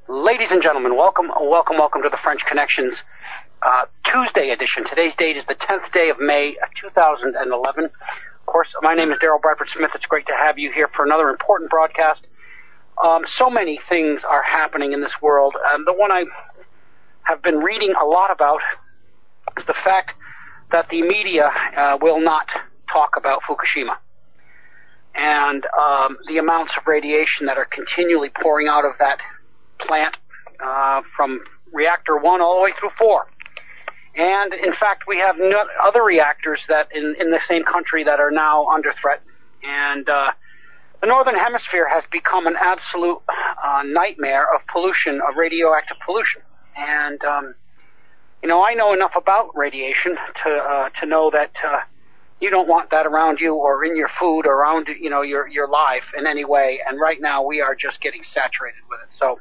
Ladies and gentlemen, welcome to the French Connections Tuesday edition. Today's date is the 10th day of May 2011. Of course, my name is Daryl Bradford Smith. It's great to have you here for another important broadcast. So many things are happening in this world. The one I have been reading a lot about is the fact that the media will not talk about Fukushima and the amounts of radiation that are continually pouring out of that plant from reactor 1 all the way through 4. And in fact, we have other reactors that in the same country that are now under threat. And the Northern Hemisphere has become an absolute nightmare of pollution, of radioactive pollution. And, I know enough about radiation to know that you don't want that around you or in your food or around, your life in any way. And right now we are just getting saturated with it. So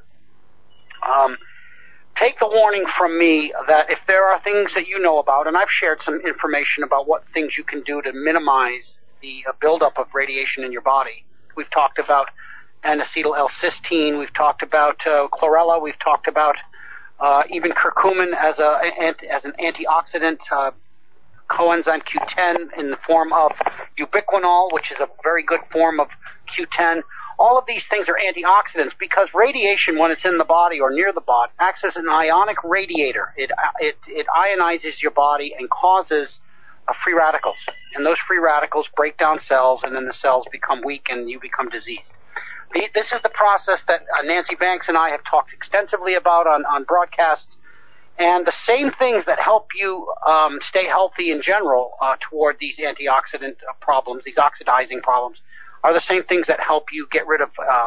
take the warning from me that if there are things that you know about, and I've shared some information about what things you can do to minimize the buildup of radiation in your body. We've talked about N-acetyl L-cysteine. We've talked about chlorella. We've talked about even curcumin as an antioxidant, coenzyme Q10 in the form of ubiquinol, which is a very good form of Q10. All of these things are antioxidants because radiation, when it's in the body or near the body, acts as an ionic radiator. It ionizes your body and causes free radicals. And those free radicals break down cells, and then the cells become weak and you become diseased. This is the process that Nancy Banks and I have talked extensively about on broadcasts. And the same things that help you stay healthy in general toward these antioxidant problems, these oxidizing problems, are the same things that help you get rid of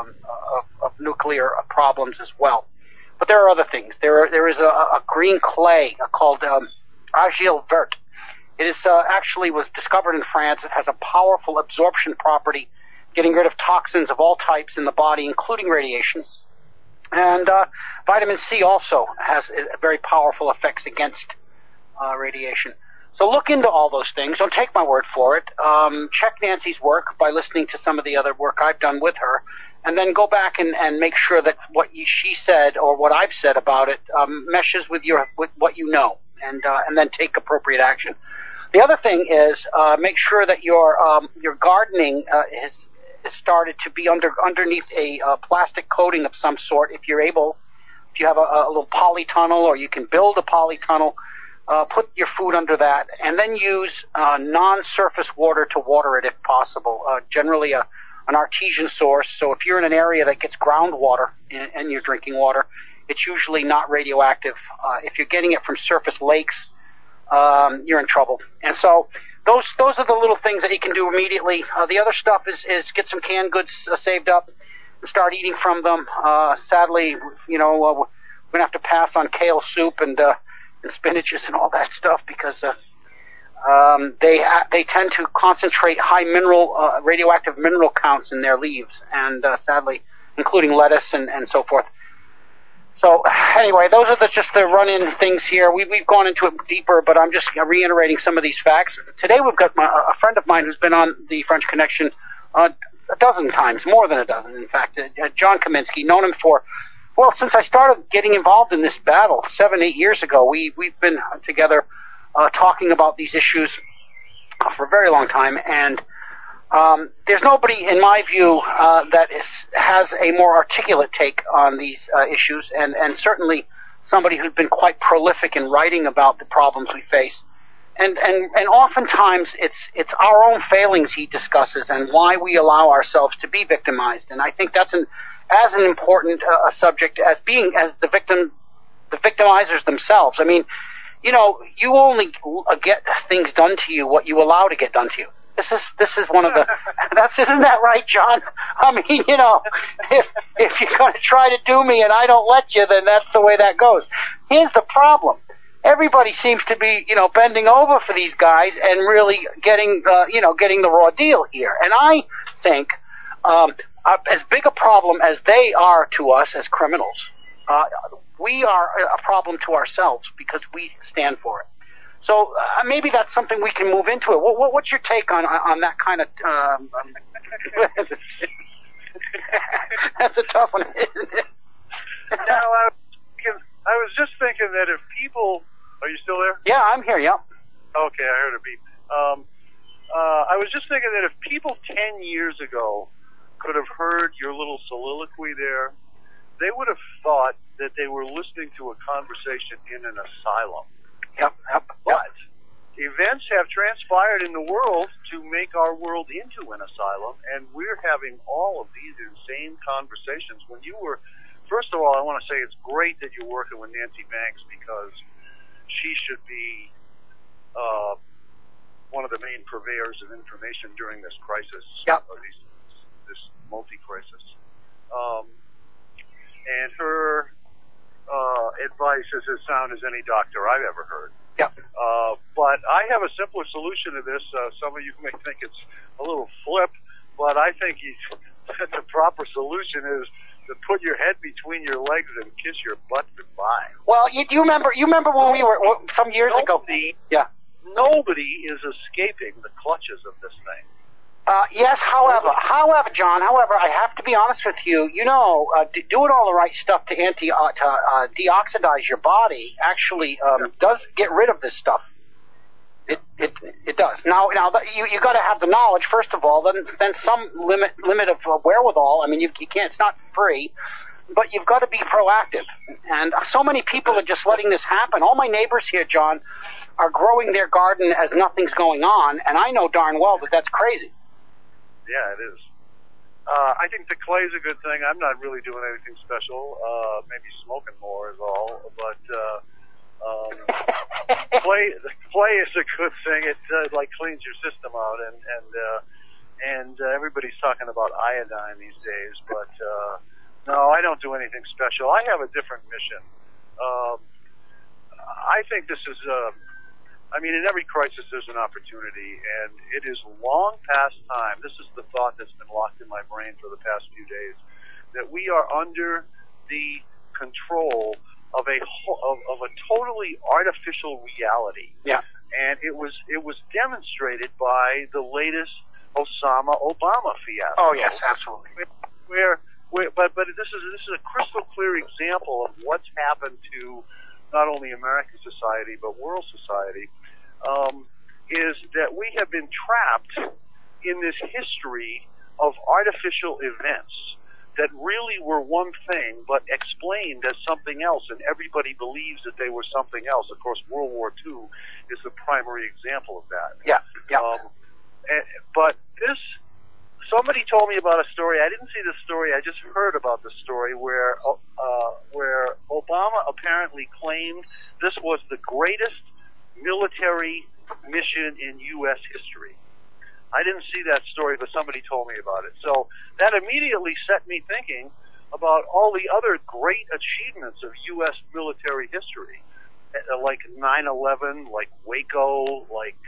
nuclear problems as well. But there are other things. There is a green clay called argile verte. It is actually was discovered in France. It has a powerful absorption property, getting rid of toxins of all types in the body, including radiation. And vitamin C also has very powerful effects against radiation. So look into all those things. Don't take my word for it. Check Nancy's work by listening to some of the other work I've done with her, and then go back and make sure that what she said or what I've said about it meshes with what you know, and then take appropriate action. The other thing is make sure that your gardening has started to be underneath a plastic coating of some sort. If you're able, if you have a little polytunnel, or you can build a polytunnel. Put your food under that, and then use non-surface water to water it if possible. Generally an artesian source. So if you're in an area that gets groundwater in your drinking water, it's usually not radioactive. If you're getting it from surface lakes, you're in trouble. And so those are the little things that you can do immediately. The other stuff is get some canned goods saved up and start eating from them. Sadly, we're going to have to pass on kale soup and spinaches and all that stuff because they tend to concentrate high radioactive mineral counts in their leaves, and sadly, including lettuce and so forth. So anyway, those are just the run-in things here. We've gone into it deeper, but I'm just reiterating some of these facts. Today we've got a friend of mine who's been on the French Connection a dozen times, more than a dozen, in fact. John Kaminsky, known him for. Well, since I started getting involved in this battle 7-8 years ago, we've been together talking about these issues for a very long time, and there's nobody, in my view, that has a more articulate take on these issues, and certainly somebody who's been quite prolific in writing about the problems we face. And oftentimes it's our own failings he discusses and why we allow ourselves to be victimized, and I think that's as an important subject as the victimizers themselves. I mean, you only get things done to you what you allow to get done to you. This is one of the. Isn't that right, John? I mean, if you're going to try to do me and I don't let you, then that's the way that goes. Here's the problem. Everybody seems to be, bending over for these guys and really getting the raw deal here. And I think. As big a problem as they are to us as criminals, we are a problem to ourselves because we stand for it. So maybe that's something we can move into it. What's your take on that kind of? That's a tough one, isn't it? No, thinking that if people... Are you still there? Yeah, I'm here, yeah. Okay, I heard a beep. I was just thinking that if people 10 years ago could have heard your little soliloquy there, they would have thought that they were listening to a conversation in an asylum. Yep. But events have transpired in the world to make our world into an asylum, and we're having all of these insane conversations. When you were... First of all, I want to say it's great that you're working with Nancy Banks, because she should be one of the main purveyors of information during this crisis, this multi-crisis. And her advice is as sound as any doctor I've ever heard. Yep. But I have a simpler solution to this. Some of you may think it's a little flip, but I think the proper solution is to put your head between your legs and kiss your butt goodbye. Well, you remember when we were some years ago? Yeah. Nobody is escaping the clutches of this thing. Yes, however, John, I have to be honest with you. Doing all the right stuff to deoxidize your body actually does get rid of this stuff. It does. Now you got to have the knowledge first of all. Then some limit of wherewithal. I mean, you can't. It's not free, but you've got to be proactive. And so many people are just letting this happen. All my neighbors here, John, are growing their garden as nothing's going on, and I know darn well that that's crazy. Yeah, it is. I think the clay's a good thing. I'm not really doing anything special. Maybe smoking more is all, but. Clay is a good thing. It cleans your system out, and everybody's talking about iodine these days. But no, I don't do anything special. I have a different mission. I think this is. In every crisis there's an opportunity, and it is long past time. This is the thought that's been locked in my brain for the past few days, that we are under the control of a totally artificial reality. Yeah. And it was demonstrated by the latest Osama-Obama fiasco. Oh yes, absolutely. But this is a crystal clear example of what's happened to not only American society but world society. Is that we have been trapped in this history of artificial events that really were one thing, but explained as something else, and everybody believes that they were something else. Of course, World War II is the primary example of that. Yeah. But somebody told me about a story. I didn't see the story. I just heard about the story where Obama apparently claimed this was the greatest military mission in U.S. history. I didn't see that story, but somebody told me about it. So that immediately set me thinking about all the other great achievements of U.S. military history, like 9/11, like Waco, like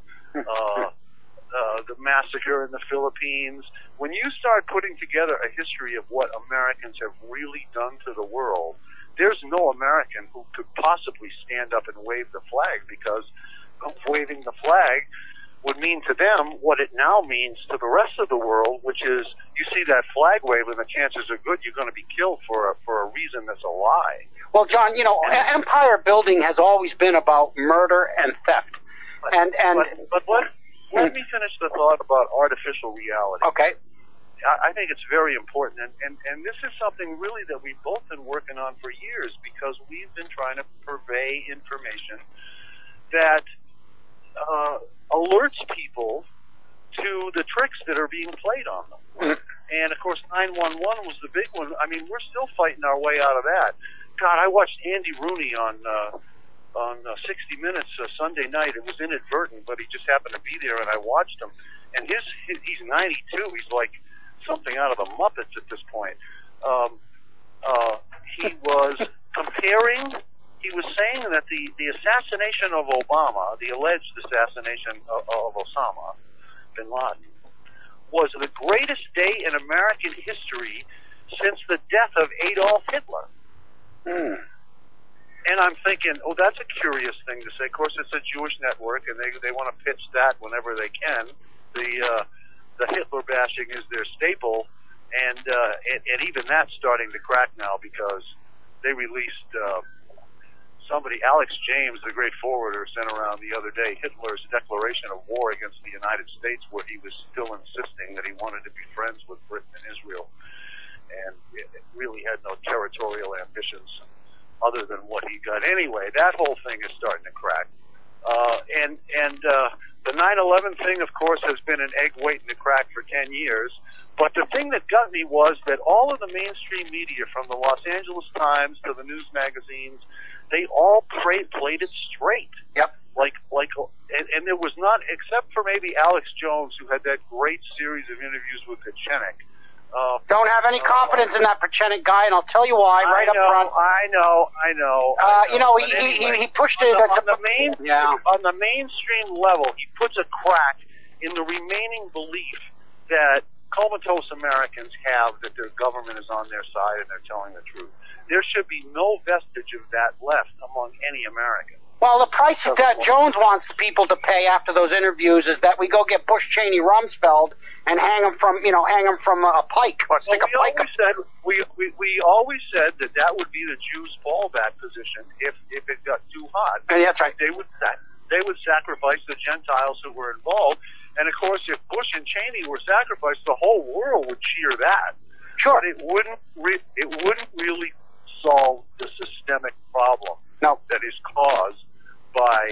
the massacre in the Philippines. When you start putting together a history of what Americans have really done to the world, there's no American who could possibly stand up and wave the flag, because waving the flag would mean to them what it now means to the rest of the world, which is you see that flag wave and the chances are good you're going to be killed for a reason that's a lie. Well, John, empire building has always been about murder and theft. But let me finish the thought about artificial reality. Okay. I think it's very important, and this is something really that we've both been working on for years, because we've been trying to purvey information that alerts people to the tricks that are being played on them. And of course 911 was the big one. I mean, we're still fighting our way out of that. God, I watched Andy Rooney on 60 Minutes Sunday night. It was inadvertent, but he just happened to be there, and I watched him. And he's 92. He's like something out of the Muppets at this point. He was comparing. He was saying that the assassination of Obama, the alleged assassination of Osama bin Laden, was the greatest day in American history since the death of Adolf Hitler. And I'm thinking, that's a curious thing to say. Of course, it's a Jewish network, and they want to pitch that whenever they can. The Hitler bashing is their staple, and even that's starting to crack now, because they released somebody, Alex James, the great forwarder, sent around the other day Hitler's declaration of war against the United States, where he was still insisting that he wanted to be friends with Britain and Israel, and it really had no territorial ambitions other than what he got. Anyway, that whole thing is starting to crack. The 9/11 thing, of course, has been an egg waiting to crack for 10 years. But the thing that got me was that all of the mainstream media, from the Los Angeles Times to the news magazines, they all played it straight. Yep. And there was not, except for maybe Alex Jones, who had that great series of interviews with Pechenik. Don't have any confidence in that Pechenik guy, and I'll tell you why. Right up front. I know. He pushed it on the mainstream level. He puts a crack in the remaining belief that comatose Americans have that their government is on their side and they're telling the truth. There should be no vestige of that left among any American. Well, the price that Jones wants people to pay after those interviews is that we go get Bush, Cheney, Rumsfeld and hang them from a pike. We always said that would be the Jews' fallback position if it got too hot. And that's right. They would sacrifice the Gentiles who were involved. And of course, if Bush and Cheney were sacrificed, the whole world would cheer that. Sure. But it wouldn't really solve the systemic problem that is caused by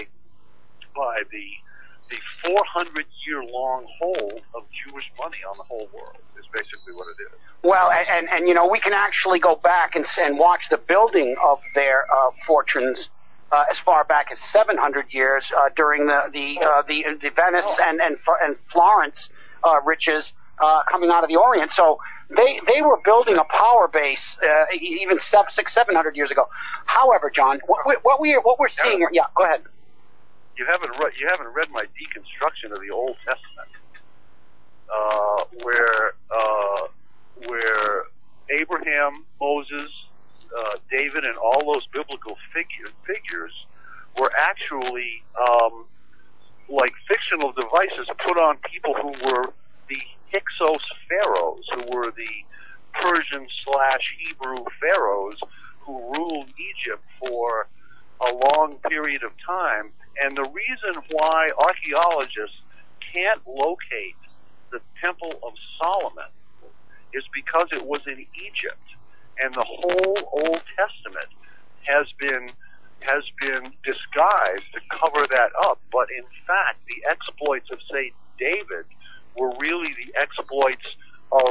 the 400-year-long hold of Jewish money on the whole world. Is basically what it is. Well, and we can actually go back and watch the building of their fortunes. As far back as 700 years during the Venice and Florence riches coming out of the Orient. So they were building a power base even 700 years ago. However, John, what we're seeing here, go ahead. You haven't read my deconstruction of the Old Testament, where Abraham, Moses, David, and all those biblical figures were actually like fictional devices put on people who were the Hyksos pharaohs, who were the Persian/Hebrew pharaohs who ruled Egypt for a long period of time. And the reason why archaeologists can't locate the Temple of Solomon is because it was in Egypt. And the whole Old Testament has been disguised to cover that up. But in fact, the exploits of, say, David were really the exploits of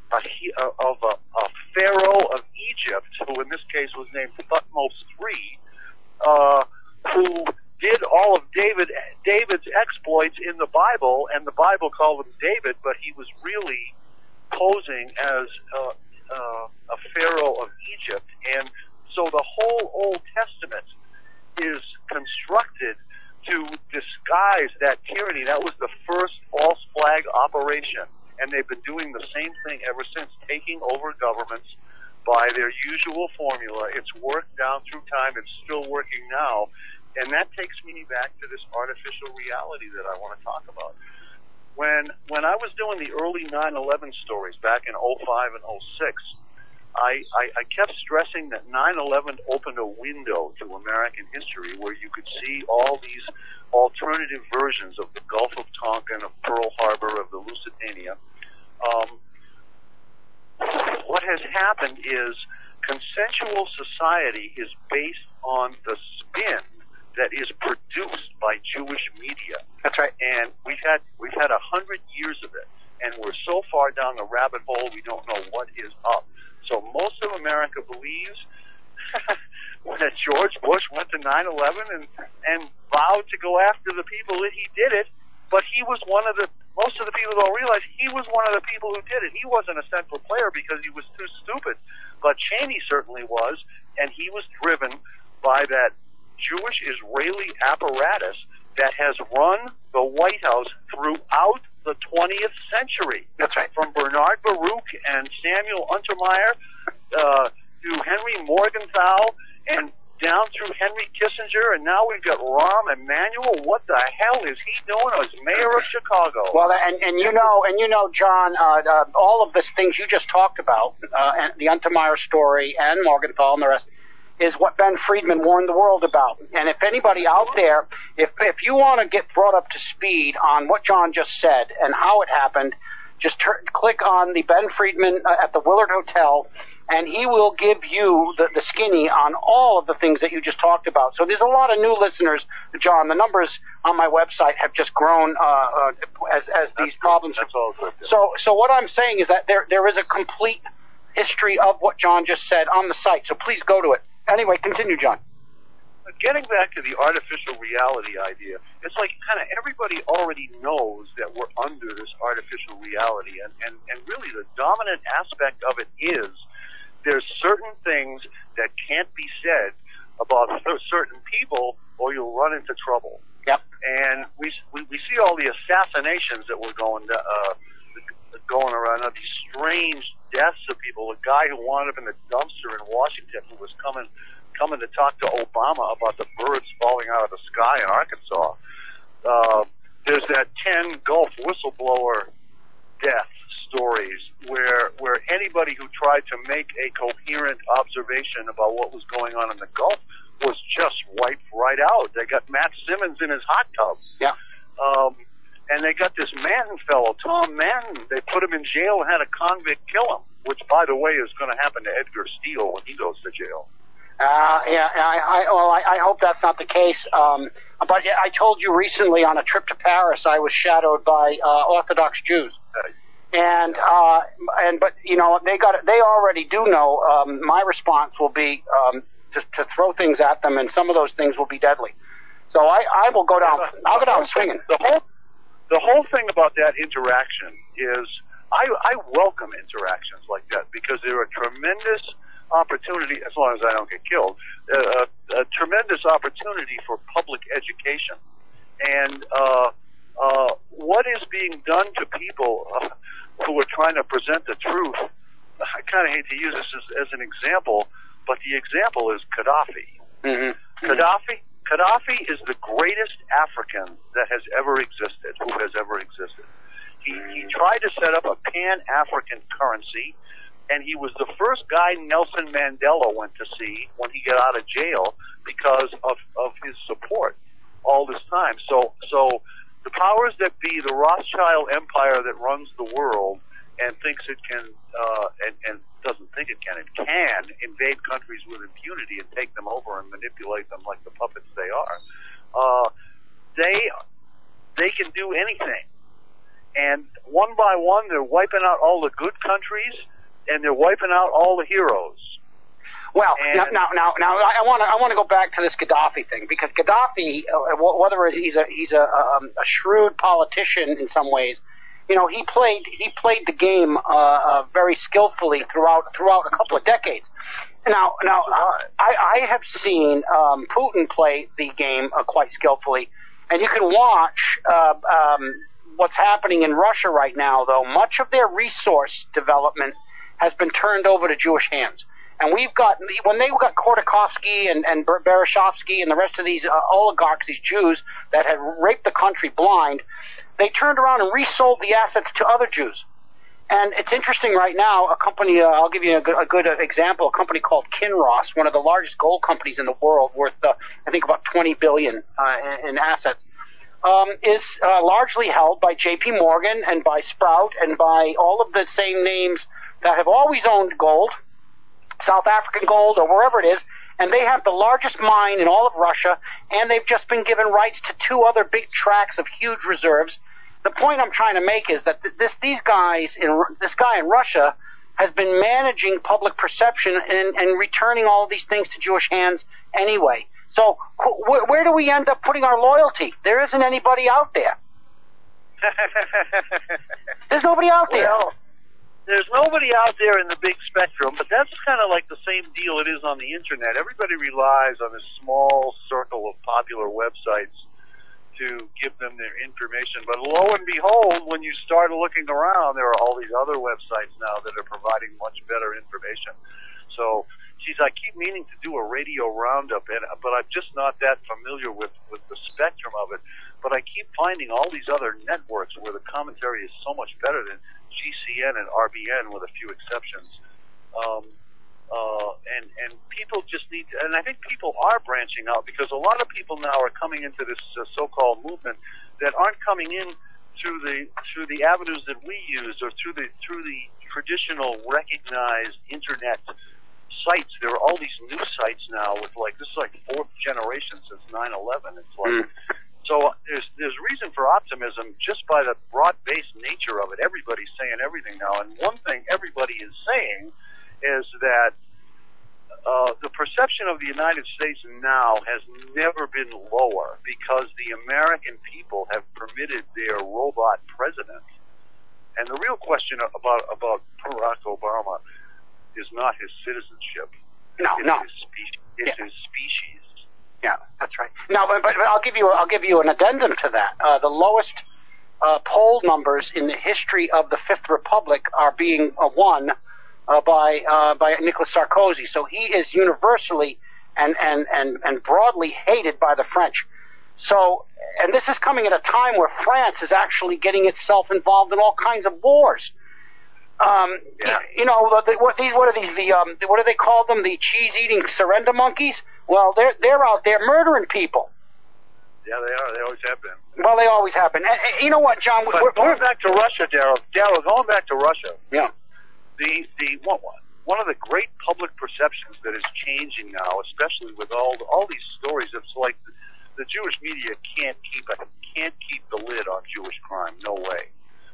a pharaoh of Egypt, who in this case was named Thutmose III, who did all of David's exploits in the Bible, and the Bible called him David, but he was really posing as a pharaoh of Egypt. And so the whole Old Testament is constructed to disguise that tyranny. That was the first false flag operation, and they've been doing the same thing ever since, taking over governments by their usual formula. It's worked down through time. It's still working now. And that takes me back to this artificial reality that I want to talk about. When I was doing the early 9/11 stories back in 05 and 06, I kept stressing that 9/11 opened a window to American history where you could see all these alternative versions of the Gulf of Tonkin, of Pearl Harbor, of the Lusitania. What has happened is consensual society is based on the spin that is produced by Jewish media. That's right. And we've had 100 years of it, and we're so far down the rabbit hole we don't know what is up. So most of America believes that George Bush went to 9/11 and vowed to go after the people that he did it, but he was most of the people don't realize he was one of the people who did it. He wasn't a central player because he was too stupid, but Cheney certainly was, and he was driven by that Jewish Israeli apparatus that has run the White House throughout the 20th century. That's right. From Bernard Baruch and Samuel Untermyer to Henry Morgenthau and down through Henry Kissinger, and now we've got Rahm Emanuel. What the hell is he doing as mayor of Chicago? Well, and you know, John, all of these things you just talked about, and the Untermyer story and Morgenthau and the rest, is what Ben Friedman warned the world about. And if anybody out there, if you want to get brought up to speed on what John just said and how it happened, just click on the Ben Friedman at the Willard Hotel, and he will give you the skinny on all of the things that you just talked about. So there's a lot of new listeners, John. The numbers on my website have just grown as these problems. That's all good. So what I'm saying is that there is a complete history of what John just said on the site. So please go to it. Anyway, continue, John. Getting back to the artificial reality idea, it's like kind of everybody already knows that we're under this artificial reality, and really the dominant aspect of it is there's certain things that can't be said about certain people or you'll run into trouble. Yep. And we see all the assassinations that were going around, these strange deaths of people. A guy who wound up in the dumpster in Washington who was coming to talk to Obama about the birds falling out of the sky in Arkansas. There's that 10 Gulf whistleblower death stories where anybody who tried to make a coherent observation about what was going on in the Gulf was just wiped right out. They got Matt Simmons in his hot tub. Yeah. And they got this Manton fellow, Tom Manton. They put him in jail and had a convict kill him, which, by the way, is going to happen to Edgar Steele when he goes to jail. I hope that's not the case. But I told you recently on a trip to Paris, I was shadowed by Orthodox Jews. But you know, they already do know, my response will be, just to throw things at them, and some of those things will be deadly. So I will go down, I'll go down swinging. The whole thing about that interaction is, I welcome interactions like that because they're a tremendous opportunity, as long as I don't get killed, a tremendous opportunity for public education. And what is being done to people who are trying to present the truth, I kind of hate to use this as an example, but the example is Gaddafi. Mm-hmm. Gaddafi is the greatest African that has ever existed, who has ever existed. He tried to set up a pan-African currency, and he was the first guy Nelson Mandela went to see when he got out of jail because of his support all this time. So the powers that be, the Rothschild empire that runs the world and thinks it can, and doesn't think it can invade countries with impunity and take them over and manipulate them like the puppets they are. They can do anything. And one by one, they're wiping out all the good countries, and they're wiping out all the heroes. Well, now, I want to go back to this Gaddafi thing, because Gaddafi, whether he's a shrewd politician in some ways, you know, he played the game very skillfully throughout a couple of decades. Now, I have seen Putin play the game quite skillfully, and you can watch what's happening in Russia right now. Though much of their resource development has been turned over to Jewish hands. And we've got, when they got Khodorkovsky and Berezovsky and the rest of these oligarchs, these Jews that had raped the country blind, they turned around and resold the assets to other Jews. And it's interesting right now, a company, I'll give you a good example, a company called Kinross, one of the largest gold companies in the world, worth, I think, about $20 billion in assets, is largely held by J.P. Morgan and by Sprout and by all of the same names that have always owned gold, South African gold or wherever it is, and they have the largest mine in all of Russia, and they've just been given rights to 2 other big tracts of huge reserves. The point I'm trying to make is that this guy in Russia has been managing public perception and returning all of these things to Jewish hands anyway. So where do we end up putting our loyalty? There isn't anybody out there. There's nobody out there. Well, there's nobody out there in the big spectrum, but that's kind of like the same deal it is on the internet. Everybody relies on this small circle of popular websites to give them their information. But lo and behold, when you start looking around, there are all these other websites now that are providing much better information. So, geez, I keep meaning to do a radio roundup, but I'm just not that familiar with the spectrum of it. But I keep finding all these other networks where the commentary is so much better than GCN and RBN, with a few exceptions. people just need to, and I think people are branching out, because a lot of people now are coming into this so-called movement that aren't coming in through the avenues that we use, or through the traditional recognized internet sites. There are all these new sites now with, like, this is like fourth generation since 9/11. It's like, so there's reason for optimism just by the broad-based nature of it. Everybody's saying everything now, and one thing everybody is saying is that the perception of the United States now has never been lower, because the American people have permitted their robot president. And the real question about Barack Obama is not his citizenship. It's his species. Yeah, that's right. Now, but I'll give you an addendum to that. The lowest poll numbers in the history of the Fifth Republic are being won by Nicolas Sarkozy. So he is universally and broadly hated by the French. So, and this is coming at a time where France is actually getting itself involved in all kinds of wars. You know, what are these? What do they call them? The cheese-eating surrender monkeys? Well, they're out there murdering people. Yeah, they are. They always have been. Well, they always have been. And you know what, John? But going back to Russia, Darryl, going back to Russia. Yeah. One of the great public perceptions that is changing now, especially with all these stories, it's like the Jewish media can't keep the lid on Jewish crime. No way.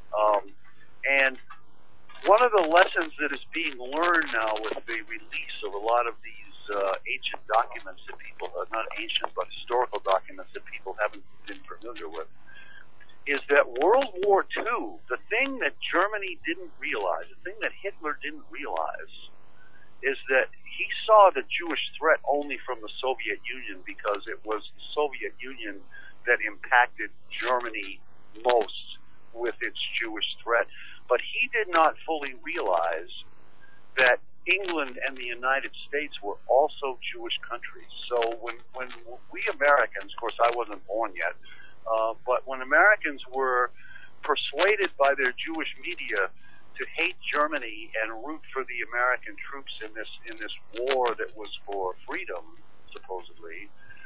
And one of the lessons that is being learned now with the release of a lot of these ancient documents that people, not ancient, but historical documents that people haven't been familiar with, is that World War II, the thing that Germany didn't realize, the thing that Hitler didn't realize, is that he saw the Jewish threat only from the Soviet Union, because it was the Soviet Union that impacted Germany most with its Jewish threat. But he did not fully realize that England and the United States were also Jewish countries. So when we Americans, of course I wasn't born yet, but when Americans were persuaded by their Jewish media to hate Germany and root for the American troops in this war that was for freedom, supposedly,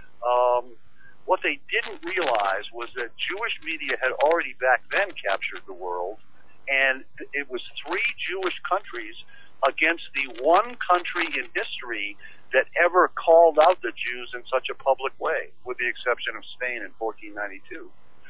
what they didn't realize was that Jewish media had already back then captured the world, and it was three Jewish countries against the one country in history that ever called out the Jews in such a public way, with the exception of Spain in 1492.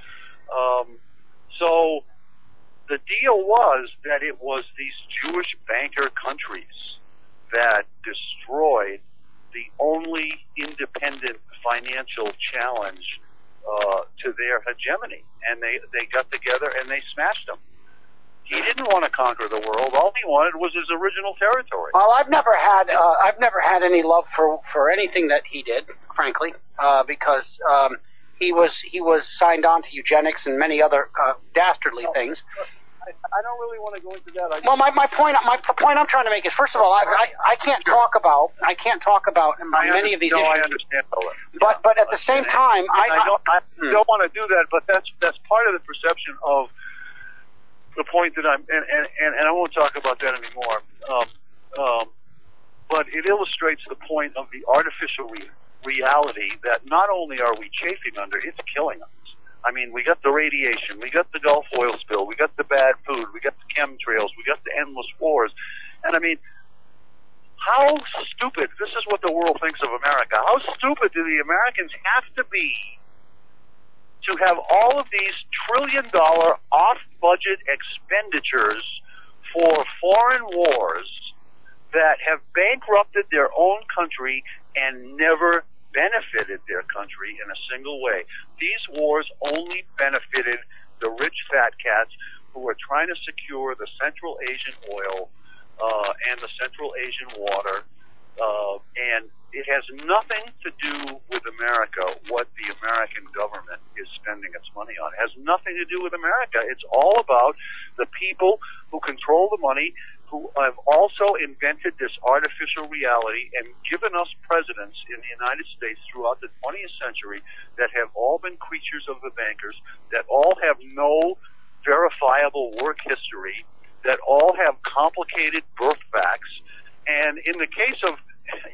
So the deal was that it was these Jewish banker countries that destroyed the only independent financial challenge to their hegemony, and they got together and they smashed them. He didn't want to conquer the world. All he wanted was his original territory. Well, I've never had any love for anything that he did, frankly, because he was signed on to eugenics and many other dastardly things. I don't really want to go into that. Well, the point I'm trying to make is, first of all, I can't talk about many of these issues. I understand all that. But at the same time, I don't want to do that. But that's part of the perception of the point that and I won't talk about that anymore. But it illustrates the point of the artificial reality that not only are we chafing under, it's killing us. I mean, we got the radiation, we got the Gulf oil spill, we got the bad food, we got the chemtrails, we got the endless wars. And I mean, how stupid, this is what the world thinks of America, how stupid do the Americans have to be to have all of these trillion-dollar off-budget expenditures for foreign wars that have bankrupted their own country and never benefited their country in a single way. These wars only benefited the rich fat cats who are trying to secure the Central Asian oil and the Central Asian water, and it has nothing to do with America, what the American government is spending its money on. It has nothing to do with America. It's all about the people who control the money, who have also invented this artificial reality and given us presidents in the United States throughout the 20th century that have all been creatures of the bankers, that all have no verifiable work history, that all have complicated birth facts. And in the case of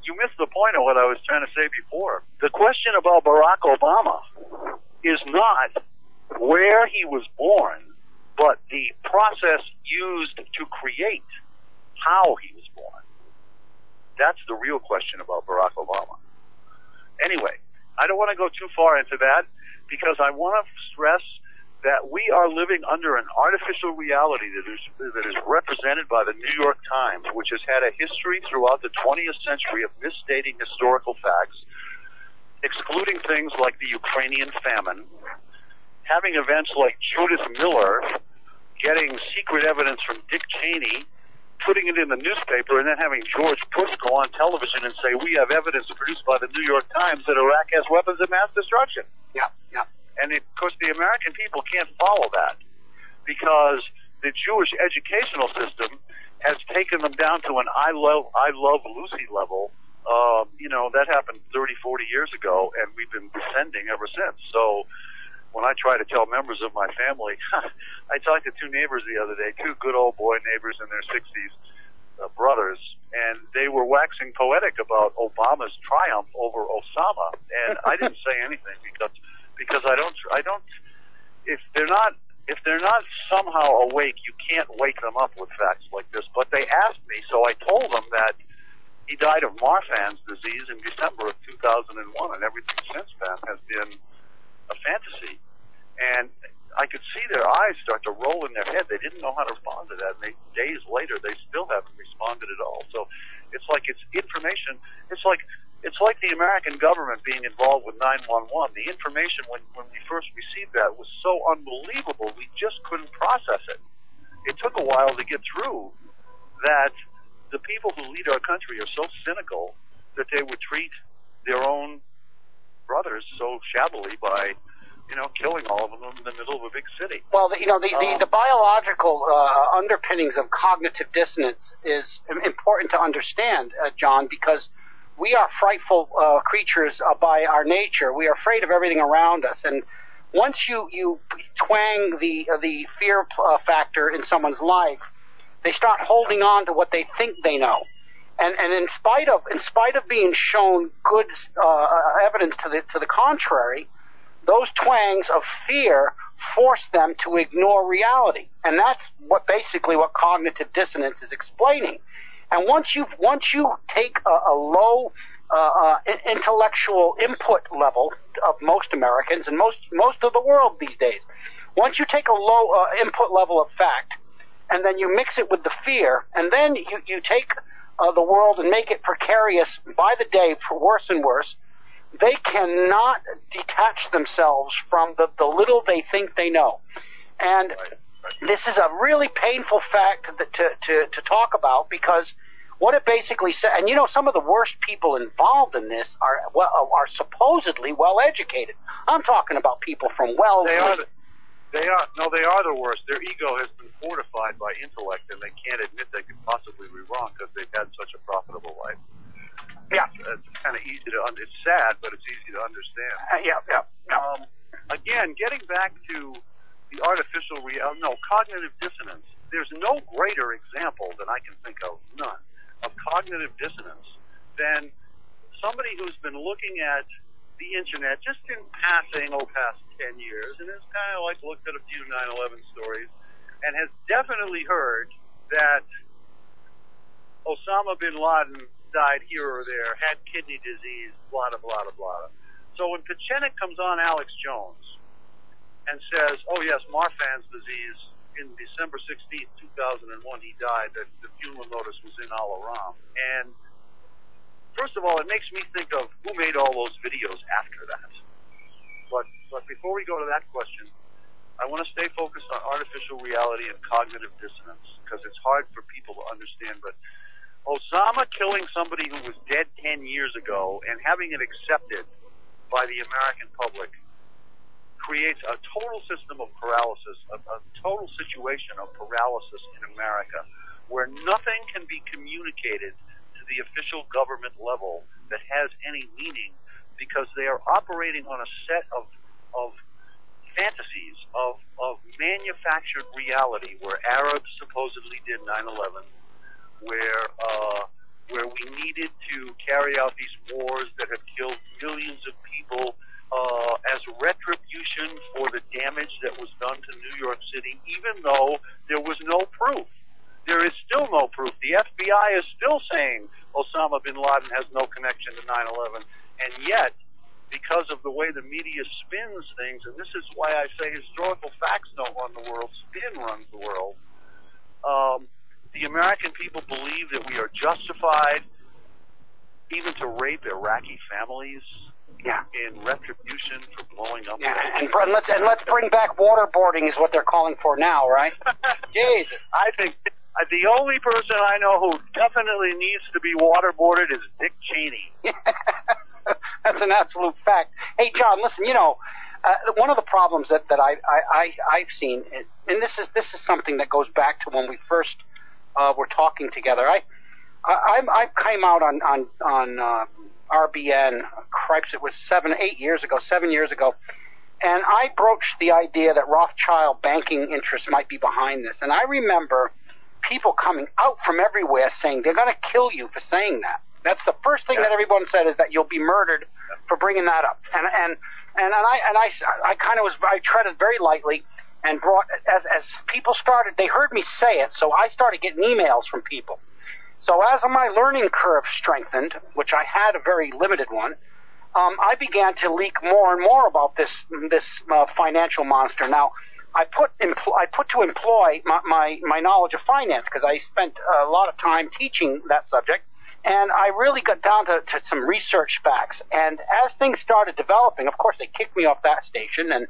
you missed the point of what I was trying to say before. The question about Barack Obama is not where he was born, but the process used to create how he was born. That's the real question about Barack Obama. Anyway, I don't want to go too far into that because I want to stress that we are living under an artificial reality that is represented by the New York Times, which has had a history throughout the 20th century of misstating historical facts, excluding things like the Ukrainian famine, having events like Judith Miller, getting secret evidence from Dick Cheney, putting it in the newspaper, and then having George Bush go on television and say, we have evidence produced by the New York Times that Iraq has weapons of mass destruction. Yeah, yeah. And of course, the American people can't follow that because the Jewish educational system has taken them down to an I love Lucy level. That happened 30, 40 years ago, and we've been descending ever since. So when I try to tell members of my family, I talked to two neighbors the other day, two good old boy neighbors in their 60s, brothers, and they were waxing poetic about Obama's triumph over Osama, and I didn't say anything because I don't. If they're not somehow awake, you can't wake them up with facts like this. But they asked me, so I told them that he died of Marfan's disease in December of 2001, and everything since then has been a fantasy. And I could see their eyes start to roll in their head. They didn't know how to respond to that. And days later, they still haven't responded at all. So it's like it's information. It's like the American government being involved with 911. The information when we first received that was so unbelievable, we just couldn't process it. It took a while to get through that the people who lead our country are so cynical that they would treat their own brothers so shabbily by killing all of them in the middle of a big city. Well, the biological underpinnings of cognitive dissonance is important to understand, John, because we are frightful creatures by our nature. We are afraid of everything around us, and once you twang the fear factor in someone's life, they start holding on to what they think they know. And in spite of being shown good evidence to the contrary, those twangs of fear force them to ignore reality, and that's basically what cognitive dissonance is explaining. And once you take a low intellectual input level of most Americans and most of the world these days, once you take a low input level of fact, and then you mix it with the fear, and then you take the world and make it precarious by the day for worse and worse, they cannot detach themselves from the little they think they know. And this is a really painful fact to talk about, because what it basically says, and some of the worst people involved in this are supposedly well educated. I'm talking about people from They are the worst. Their ego has been fortified by intellect, and they can't admit they could possibly be wrong because they've had such a profitable life. Yeah, it's kind of easy to. It's sad, but it's easy to understand. Yeah. Again, getting back to the artificial reality, cognitive dissonance. There's no greater example that I can think of, none, of cognitive dissonance than somebody who's been looking at the internet just in passing past 10 years, and has kind of like looked at a few 9/11 stories, and has definitely heard that Osama bin Laden died here or there, had kidney disease, blah, blah, blah, blah. So when Pachenik comes on Alex Jones and says, oh yes, Marfan's disease, in December 16th, 2001, he died, that the funeral notice was in Al-Aram. And first of all, it makes me think of who made all those videos after that. But before we go to that question, I want to stay focused on artificial reality and cognitive dissonance, because it's hard for people to understand, but Osama killing somebody who was dead 10 years ago and having it accepted by the American public creates a total system of paralysis, a total situation of paralysis in America, where nothing can be communicated to the official government level that has any meaning, because they are operating on a set of fantasies, of manufactured reality, where Arabs supposedly did 9/11, where where we needed to carry out these wars that have killed millions of people as retribution for the damage that was done to New York City, even though there was no proof. There is still no proof. The FBI is still saying Osama bin Laden has no connection to 9/11, and yet, because of the way the media spins things, and this is why I say historical facts don't run the world, spin runs the world, the American people believe that we are justified even to rape Iraqi families in retribution for blowing up. Yeah, and let's bring back waterboarding is what they're calling for now, right? Jesus. I think the only person I know who definitely needs to be waterboarded is Dick Cheney. That's an absolute fact. Hey, John, listen. One of the problems that I've seen, and this is something that goes back to when we first were talking together. I came out on RBN. Cripes, it was 7 years ago, and I broached the idea that Rothschild banking interests might be behind this. And I remember people coming out from everywhere saying they're going to kill you for saying that. That's the first thing that everyone said, is that you'll be murdered for bringing that up. And I kind of was, I treaded very lightly and brought, as people started, they heard me say it, so I started getting emails from people. So as my learning curve strengthened, which I had a very limited one, I began to leak more and more about this financial monster. Now, I put to employ my knowledge of finance, because I spent a lot of time teaching that subject, and I really got down to some research facts. And as things started developing, of course, they kicked me off that station, and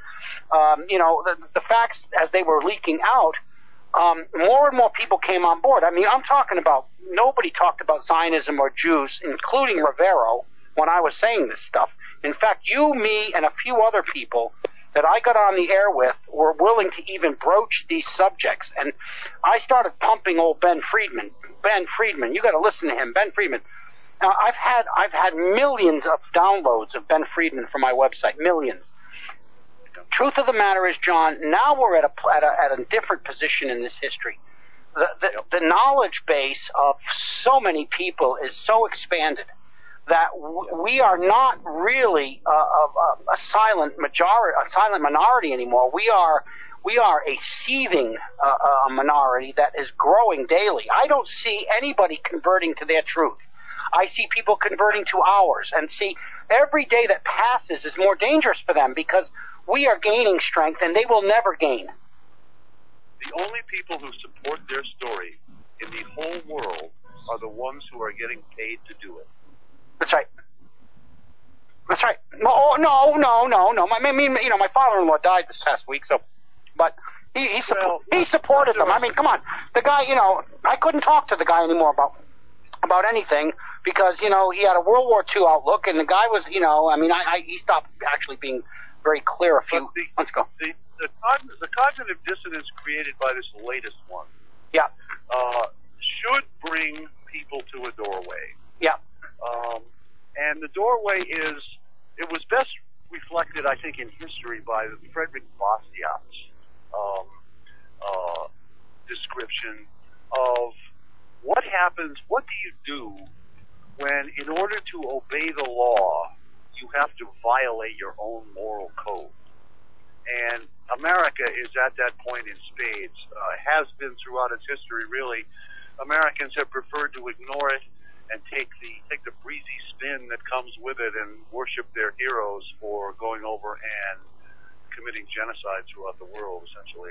the facts as they were leaking out, more and more people came on board. I mean, I'm talking about, nobody talked about Zionism or Jews, including Rivero, when I was saying this stuff. In fact, you, me, and a few other people that I got on the air with were willing to even broach these subjects. And I started pumping old Ben Friedman. Ben Friedman, you got to listen to him. Ben Friedman. Now, I've had millions of downloads of Ben Friedman from my website, millions. Truth of the matter is, John, now we're at a different position in this history. The knowledge base of so many people is so expanded that we are not really a silent minority anymore. We are a seething minority that is growing daily. I don't see anybody converting to their truth. I see people converting to ours, and see, every day that passes is more dangerous for them, because we are gaining strength and they will never gain. The only people who support their story in the whole world are the ones who are getting paid to do it. That's right. That's right. No. My father-in-law died this past week, but he supported them. I mean, come on, the guy. I couldn't talk to the guy anymore about anything, because he had a World War II outlook, and the guy was, he stopped actually being very clear a few months ago. The cognitive dissonance created by this latest one, should bring people to a doorway. Yeah. And the doorway it was best reflected, I think, in history by Frederick Bastiat's description of what happens, what do you do when, in order to obey the law, you have to violate your own moral code. And America is at that point in spades, has been throughout its history, really. Americans have preferred to ignore it and take the breezy spin that comes with it and worship their heroes for going over and committing genocide throughout the world, essentially.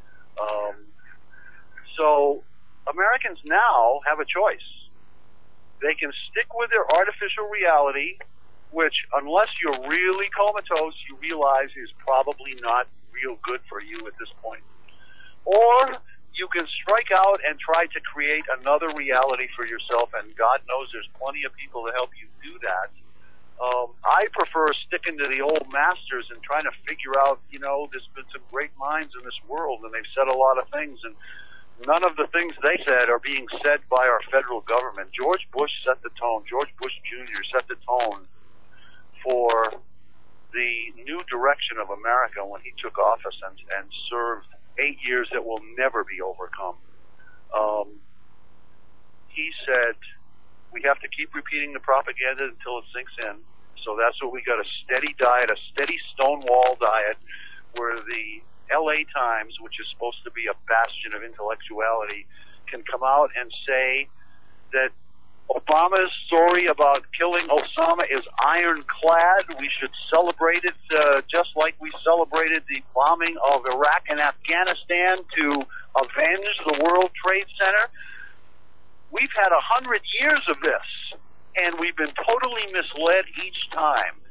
So Americans now have a choice. They can stick with their artificial reality, which, unless you're really comatose, you realize is probably not real good for you at this point. Or you can strike out and try to create another reality for yourself, and God knows there's plenty of people to help you do that. I prefer sticking to the old masters and trying to figure out, there's been some great minds in this world, and they've said a lot of things, and none of the things they said are being said by our federal government. George Bush set the tone. George Bush Jr. set the tone for the new direction of America when he took office and served 8 years that will never be overcome. He said, We have to keep repeating the propaganda until it sinks in. So that's what we got, a steady diet, a steady Stonewall diet, where the LA Times, which is supposed to be a bastion of intellectuality, can come out and say that Obama's story about killing Osama is ironclad. We should celebrate it just like we celebrated the bombing of Iraq and Afghanistan to avenge the World Trade Center. We've had 100 years of this, and we've been totally misled each time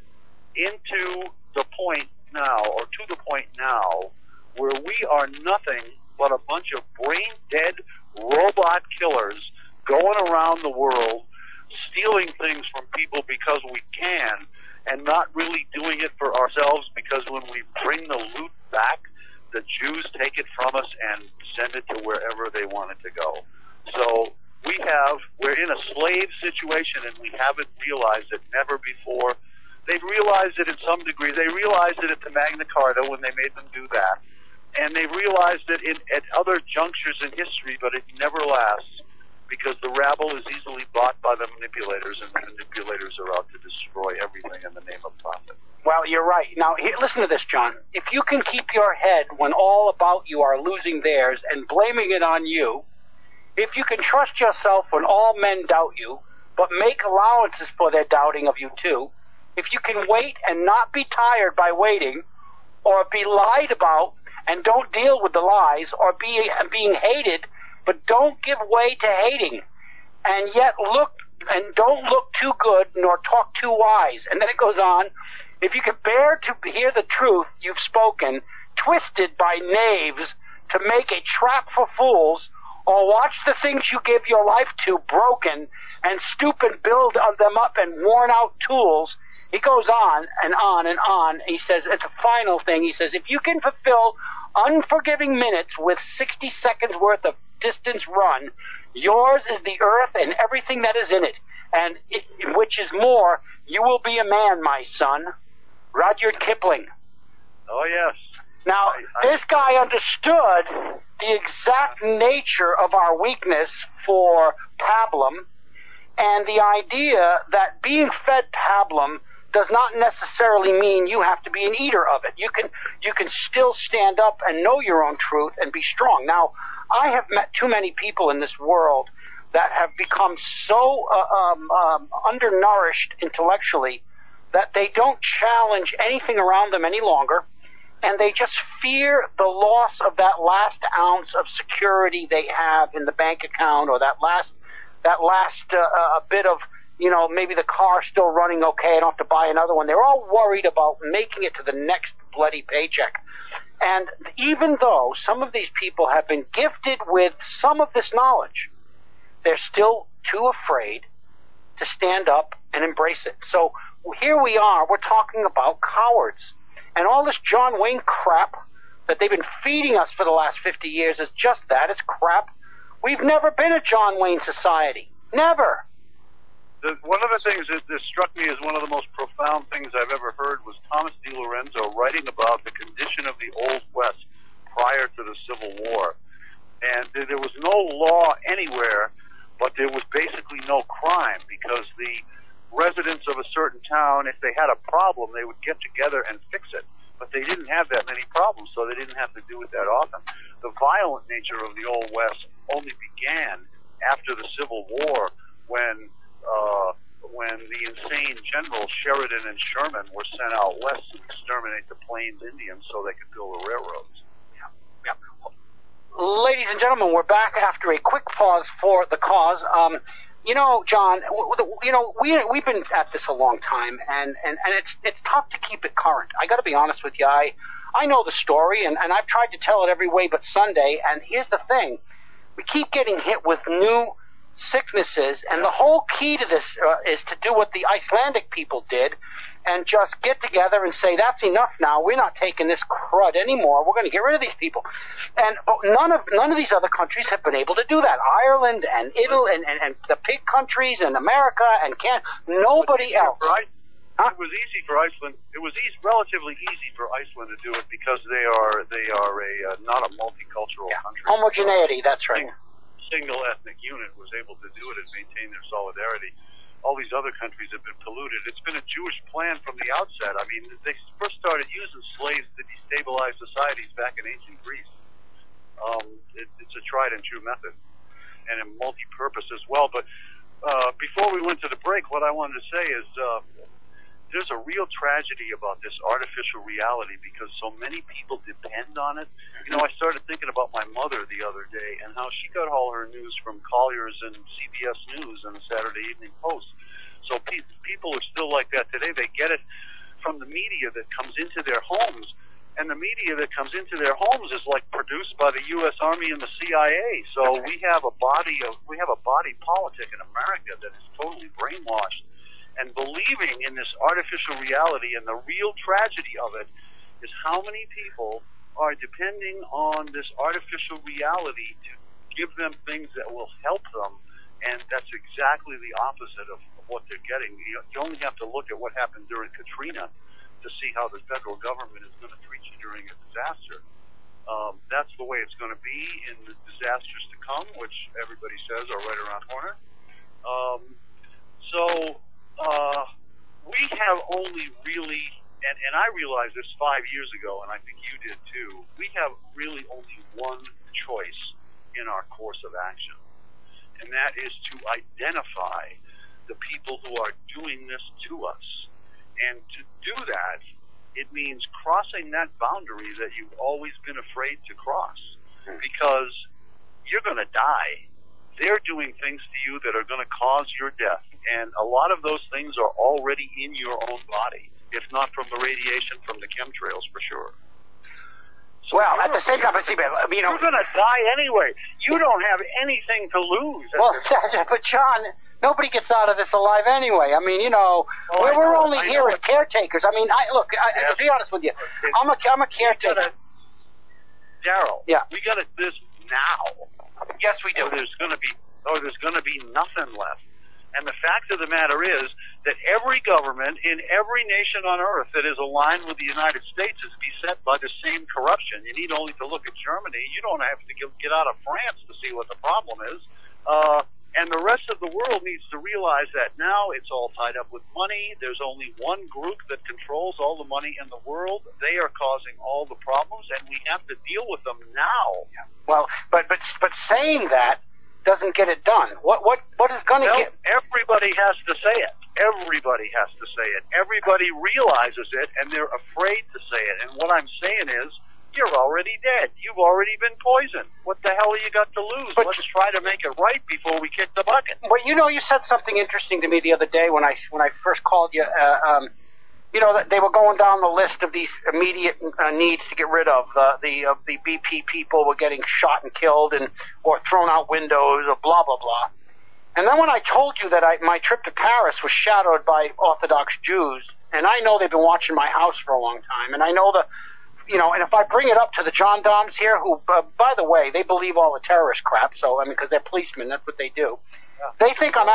into the point now, or to the point now, where we are nothing but a bunch of brain-dead robot killers going around the world, stealing things from people because we can, and not really doing it for ourselves, because when we bring the loot back, the Jews take it from us and send it to wherever they want it to go. So we're in a slave situation, and we haven't realized it never before. They've realized it in some degree. They realized it at the Magna Carta when they made them do that. And they realized it at other junctures in history, but it never lasts, because the rabble is easily bought by the manipulators, and the manipulators are out to destroy everything in the name of profit. Well, you're right. Now, listen to this, John. If you can keep your head when all about you are losing theirs and blaming it on you, if you can trust yourself when all men doubt you, but make allowances for their doubting of you too, if you can wait and not be tired by waiting, or be lied about and don't deal with the lies, or being hated but don't give way to hating, and yet don't look too good nor talk too wise. And then it goes on, if you can bear to hear the truth you've spoken, twisted by knaves to make a trap for fools, or watch the things you give your life to broken, and stoop and build them up and worn out tools. He goes on and on and on. He says, it's a final thing. He says, if you can fulfill unforgiving minutes with 60 seconds worth of distance run, yours is the earth and everything that is in it, and which is more, you will be a man, my son. Rudyard Kipling. Oh, yes. Now, this guy understood the exact nature of our weakness for pablum, and the idea that being fed pablum does not necessarily mean you have to be an eater of it. You can still stand up and know your own truth and be strong. Now, I have met too many people in this world that have become so undernourished intellectually that they don't challenge anything around them any longer, and they just fear the loss of that last ounce of security they have in the bank account, or that last bit of, maybe the car's still running okay, I don't have to buy another one. They're all worried about making it to the next bloody paycheck. And even though some of these people have been gifted with some of this knowledge, they're still too afraid to stand up and embrace it. So here we are, we're talking about cowards. And all this John Wayne crap that they've been feeding us for the last 50 years is just that. It's crap. We've never been a John Wayne society. Never. One of the things that struck me as one of the most profound things I've ever heard was Thomas DiLorenzo writing about the condition of the Old West prior to the Civil War. And there was no law anywhere, but there was basically no crime, because the residents of a certain town, if they had a problem, they would get together and fix it. But they didn't have that many problems, so they didn't have to do it that often. The violent nature of the Old West only began after the Civil War, when the insane generals Sheridan and Sherman were sent out west to exterminate the Plains Indians so they could build the railroads. Yeah. Ladies and gentlemen, we're back after a quick pause for the cause. John, we've been at this a long time, and it's tough to keep it current. I got to be honest with you. I know the story, and I've tried to tell it every way but Sunday. And here's the thing: we keep getting hit with new sicknesses, and the whole key to this is to do what the Icelandic people did, and just get together and say, that's enough now. We're not taking this crud anymore. We're going to get rid of these people. But none of these other countries have been able to do that. Ireland and Italy and the pig countries and America and nobody else. Right? Huh? It was easy for Iceland. It was relatively easy for Iceland to do it because they are not a multicultural country. Homogeneity. That's right. single ethnic unit was able to do it and maintain their solidarity. All these other countries have been polluted. It's been a Jewish plan from the outset. I mean, they first started using slaves to destabilize societies back in ancient Greece. It's a tried and true method, and a multi-purpose as well. But before we went to the break, what I wanted to say is there's a real tragedy about this artificial reality because so many people depend on it. You know, I started thinking about my mother the other day and how she got all her news from Collier's and CBS News and the Saturday Evening Post. So people are still like that today. They get it from the media that comes into their homes, and the media that comes into their homes is like produced by the U.S. Army and the CIA. So we have a body politic in America that is totally brainwashed and believing in this artificial reality. And the real tragedy of it is how many people are depending on this artificial reality to give them things that will help them, and that's exactly the opposite of what they're getting. You only have to look at what happened during Katrina to see how the federal government is going to treat you during a disaster. That's the way it's going to be in the disasters to come, which everybody says are right around the corner. We have only really, and I realized this 5 years ago, and I think you did too, we have really only one choice in our course of action, and that is to identify the people who are doing this to us. And to do that, it means crossing that boundary that you've always been afraid to cross, because you're going to die. They're doing things to you that are going to cause your death. And a lot of those things are already in your own body, if not from the radiation from the chemtrails, for sure. So well, at the same time, you're going to die anyway. You don't have anything to lose. Well, but John, nobody gets out of this alive anyway. I mean, we're only here as caretakers. I mean, to be honest with you, I'm a caretaker. Daryl, yeah, we got to do this now. Yes, we do. Or there's going to be nothing left. And the fact of the matter is that every government in every nation on earth that is aligned with the United States is beset by the same corruption. You need only to look at Germany. You don't have to get out of France to see what the problem is. And the rest of the world needs to realize that now it's all tied up with money. There's only one group that controls all the money in the world. They are causing all the problems, and we have to deal with them now. Well, but saying that doesn't get it done. What is going to get? Everybody has to say it. Everybody has to say it. Everybody realizes it, and they're afraid to say it. And what I'm saying is, you're already dead. You've already been poisoned. What the hell have you got to lose? Let's try to make it right before we kick the bucket. Well, you said something interesting to me the other day when I first called you. They were going down the list of these immediate needs to get rid of. The BP people were getting shot and killed or thrown out windows or blah, blah, blah. And then when I told you that my trip to Paris was shadowed by Orthodox Jews, and I know they've been watching my house for a long time, and I know and if I bring it up to the gendarmes here, who, by the way, they believe all the terrorist crap, so, because they're policemen, that's what they do. They think I'm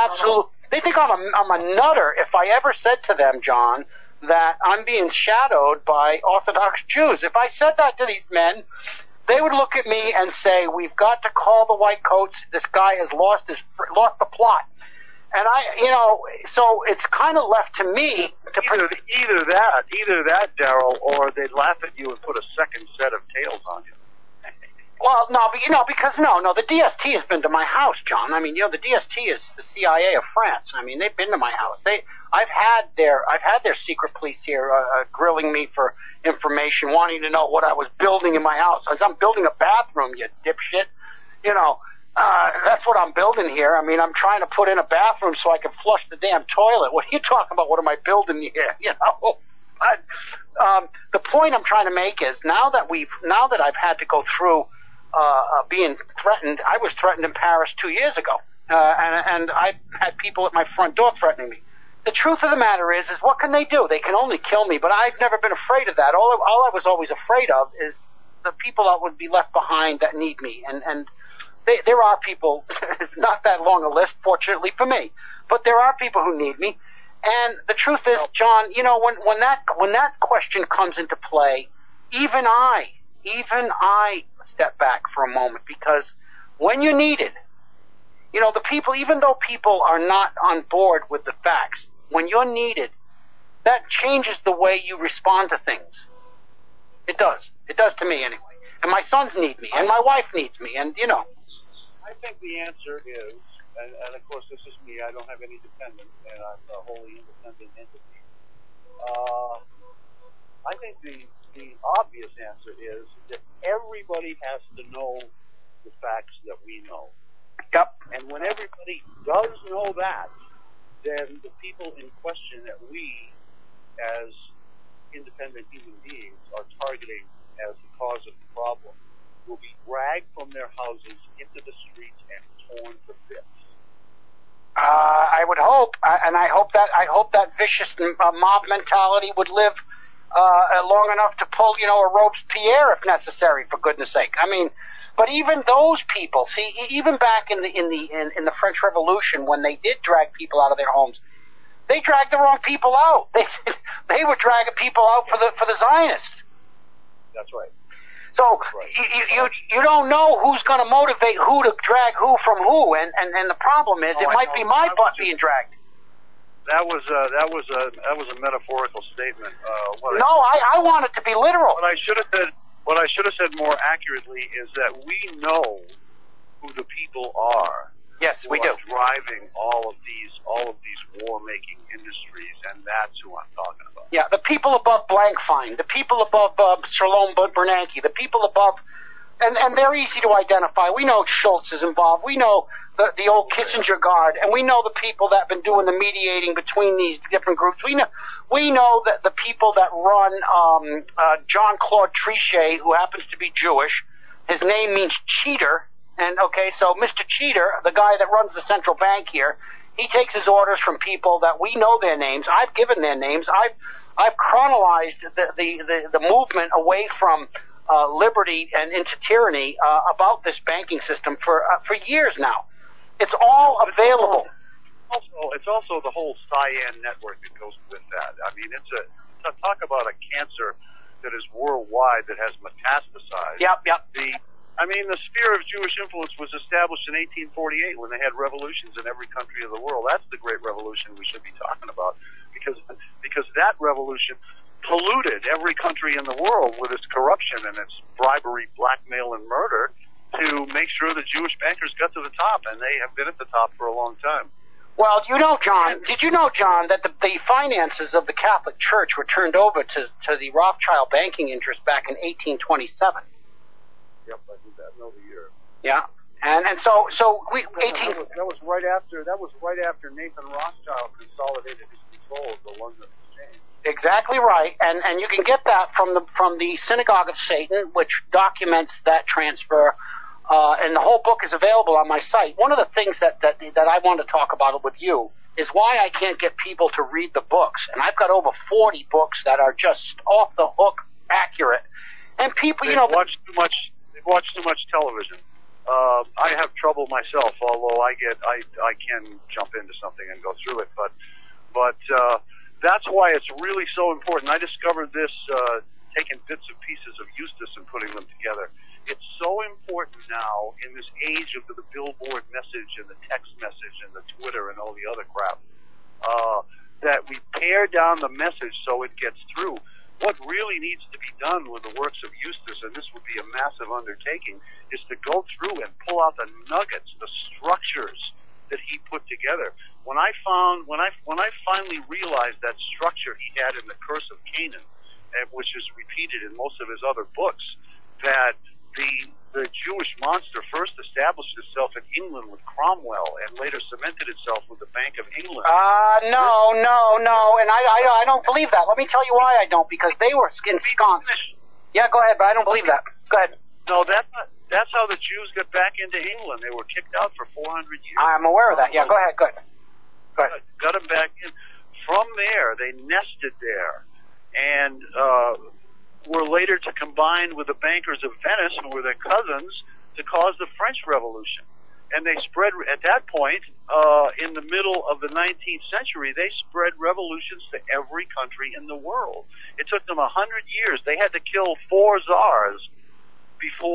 a nutter if I ever said to them, John, that I'm being shadowed by Orthodox Jews. If I said that to these men, they would look at me and say, we've got to call the white coats. This guy has lost the plot. And so it's kind of left to me to either that, Daryl, or they'd laugh at you and put a second set of tails on you. Well, no, because the DST has been to my house, John. I mean, the DST is the CIA of France. I mean, they've been to my house. I've had their secret police here grilling me for information, wanting to know what I was building in my house. As I'm building a bathroom, you dipshit. That's what I'm building here. I mean, I'm trying to put in a bathroom so I can flush the damn toilet. What are you talking about? What am I building here? The point I'm trying to make is now that I've had to go through being threatened. I was threatened in Paris 2 years ago, and I had people at my front door threatening me. The truth of the matter is what can they do? They can only kill me, but I've never been afraid of that. All I was always afraid of is the people that would be left behind that need me, and there are people. It's not that long a list, fortunately for me, but there are people who need me. And the truth is, John, when that question comes into play, even I step back for a moment, because when you're needed, You know, the people, even though people are not on board with the facts, when you're needed, that changes the way you respond to things. It does. It does to me anyway. And my sons need me, and my wife needs me, and, you know. I think the answer is, and of course this is me, I don't have any dependents, and I'm a wholly independent entity. I think the obvious answer is that everybody has to know the facts that we know. Yep. And when everybody does know that, then the people in question that we, as independent human beings, are targeting as the cause of the problem will be dragged from their houses into the streets and torn to bits. I would hope, and I hope that vicious mob mentality would live long enough to pull, you know, a Robespierre if necessary, for goodness sake. I mean, but even those people, see, even back in the French Revolution, when they did drag people out of their homes, they dragged the wrong people out. They were dragging people out for the Zionists. That's right. So you don't know who's going to motivate who to drag who from who, and the problem is it might be my butt being dragged. That was a metaphorical statement. I want it to be literal. What I should have said more accurately is that we know who the people are. Yes, we do. Driving all of these war-making industries, and that's who I'm talking about. Yeah, the people above Blankfein, the people above Sir Lone Bernanke, the people above, and they're easy to identify. We know Schultz is involved. We know the old Kissinger Guard, and we know the people that have been doing the mediating between these different groups. We know that the people that run Jean-Claude Trichet, who happens to be Jewish. His name means cheater. And okay, so Mr. Cheater, the guy that runs the central bank here, he takes his orders from people that we know their names. I've given their names. I've chronologized the movement away from liberty and into tyranny about this banking system for years now. It's all available. It's also the whole cyan network that goes with that. I mean, it's talk about a cancer that is worldwide that has metastasized. Yep. The sphere of Jewish influence was established in 1848 when they had revolutions in every country of the world. That's the great revolution we should be talking about, because that revolution polluted every country in the world with its corruption and its bribery, blackmail, and murder to make sure the Jewish bankers got to the top, and they have been at the top for a long time. Well, did you know, John, that the finances of the Catholic Church were turned over to the Rothschild banking interest back in 1827? Yep, I did that. Know the year. Yeah, and so we that was right after Nathan Rothschild consolidated his control of the London Exchange. Exactly right, and you can get that from the Synagogue of Satan, which documents that transfer, and the whole book is available on my site. One of the things that I want to talk about with you is why I can't get people to read the books, and I've got over 40 books that are just off the hook accurate, and people, They've watched too much television. I have trouble myself, although I can jump into something and go through it, but that's why it's really so important. I discovered this taking bits and pieces of Eustace and putting them together. It's so important now in this age of the billboard message and the text message and the Twitter and all the other crap that we pare down the message so it gets through. What really needs to be done with the works of Eustace, and this would be a massive undertaking, is to go through and pull out the nuggets, the structures that he put together. When I finally realized that structure he had in the Curse of Canaan, which is repeated in most of his other books, that the Jewish monster first established itself in England with Cromwell and later cemented itself with the Bank of England. No, and I don't believe that. Let me tell you why I don't, because they were ensconced. Yeah, go ahead, but I don't believe that. Go ahead. No, that's how the Jews got back into England. They were kicked out for 400 years. I'm aware of that. Yeah, go ahead. Got them back in. From there, they nested there, and were later to combine with the bankers of Venice, who were their cousins, to cause the French Revolution. And they spread, at that point, in the middle of the 19th century, they spread revolutions to every country in the world. It took them 100 years. They had to kill 4 czars before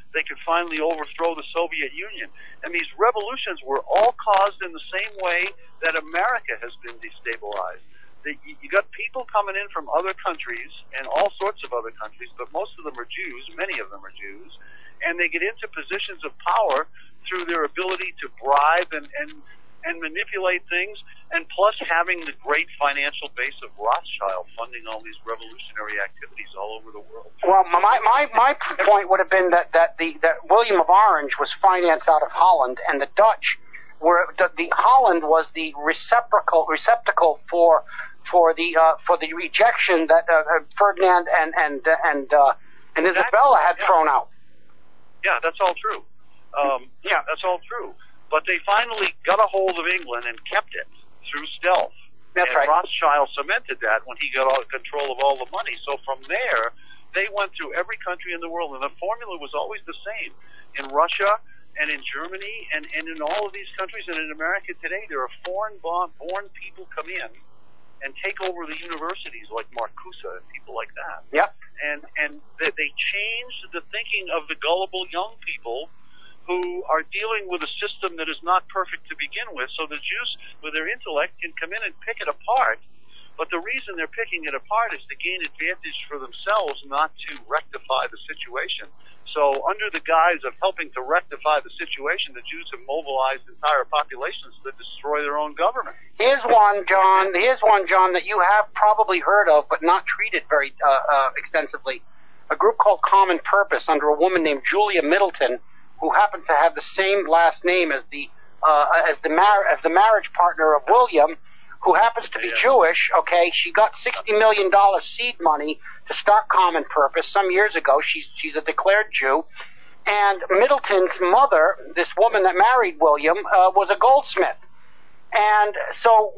they could finally overthrow the Soviet Union. And these revolutions were all caused in the same way that America has been destabilized. You got people coming in from other countries and all sorts of other countries, but most of them are Jews, many of them are Jews, and they get into positions of power through their ability to bribe and manipulate things, and plus having the great financial base of Rothschild funding all these revolutionary activities all over the world. Well, my point would have been that William of Orange was financed out of Holland, and the Dutch were the Holland was the receptacle for the rejection that Ferdinand and Isabella had thrown out. Yeah, that's all true. That's all true. But they finally got a hold of England and kept it through stealth. That's right. And Rothschild cemented that when he got control of all the money. So from there, they went through every country in the world, and the formula was always the same. In Russia and in Germany and in all of these countries and in America today, there are foreign-born people come in and take over the universities like Marcuse and people like that. Yep. And they changed the thinking of the gullible young people who are dealing with a system that is not perfect to begin with, so the Jews, with their intellect, can come in and pick it apart. But the reason they're picking it apart is to gain advantage for themselves, not to rectify the situation. So under the guise of helping to rectify the situation, the Jews have mobilized entire populations to destroy their own government. Here's one, John, that you have probably heard of, but not treated very extensively. A group called Common Purpose under a woman named Julia Middleton, who happened to have the same last name as the marriage partner of William, who happens to be Jewish. Okay, she got $60 million seed money to start Common Purpose some years ago. She's a declared Jew, and Middleton's mother, this woman that married William, was a goldsmith. And so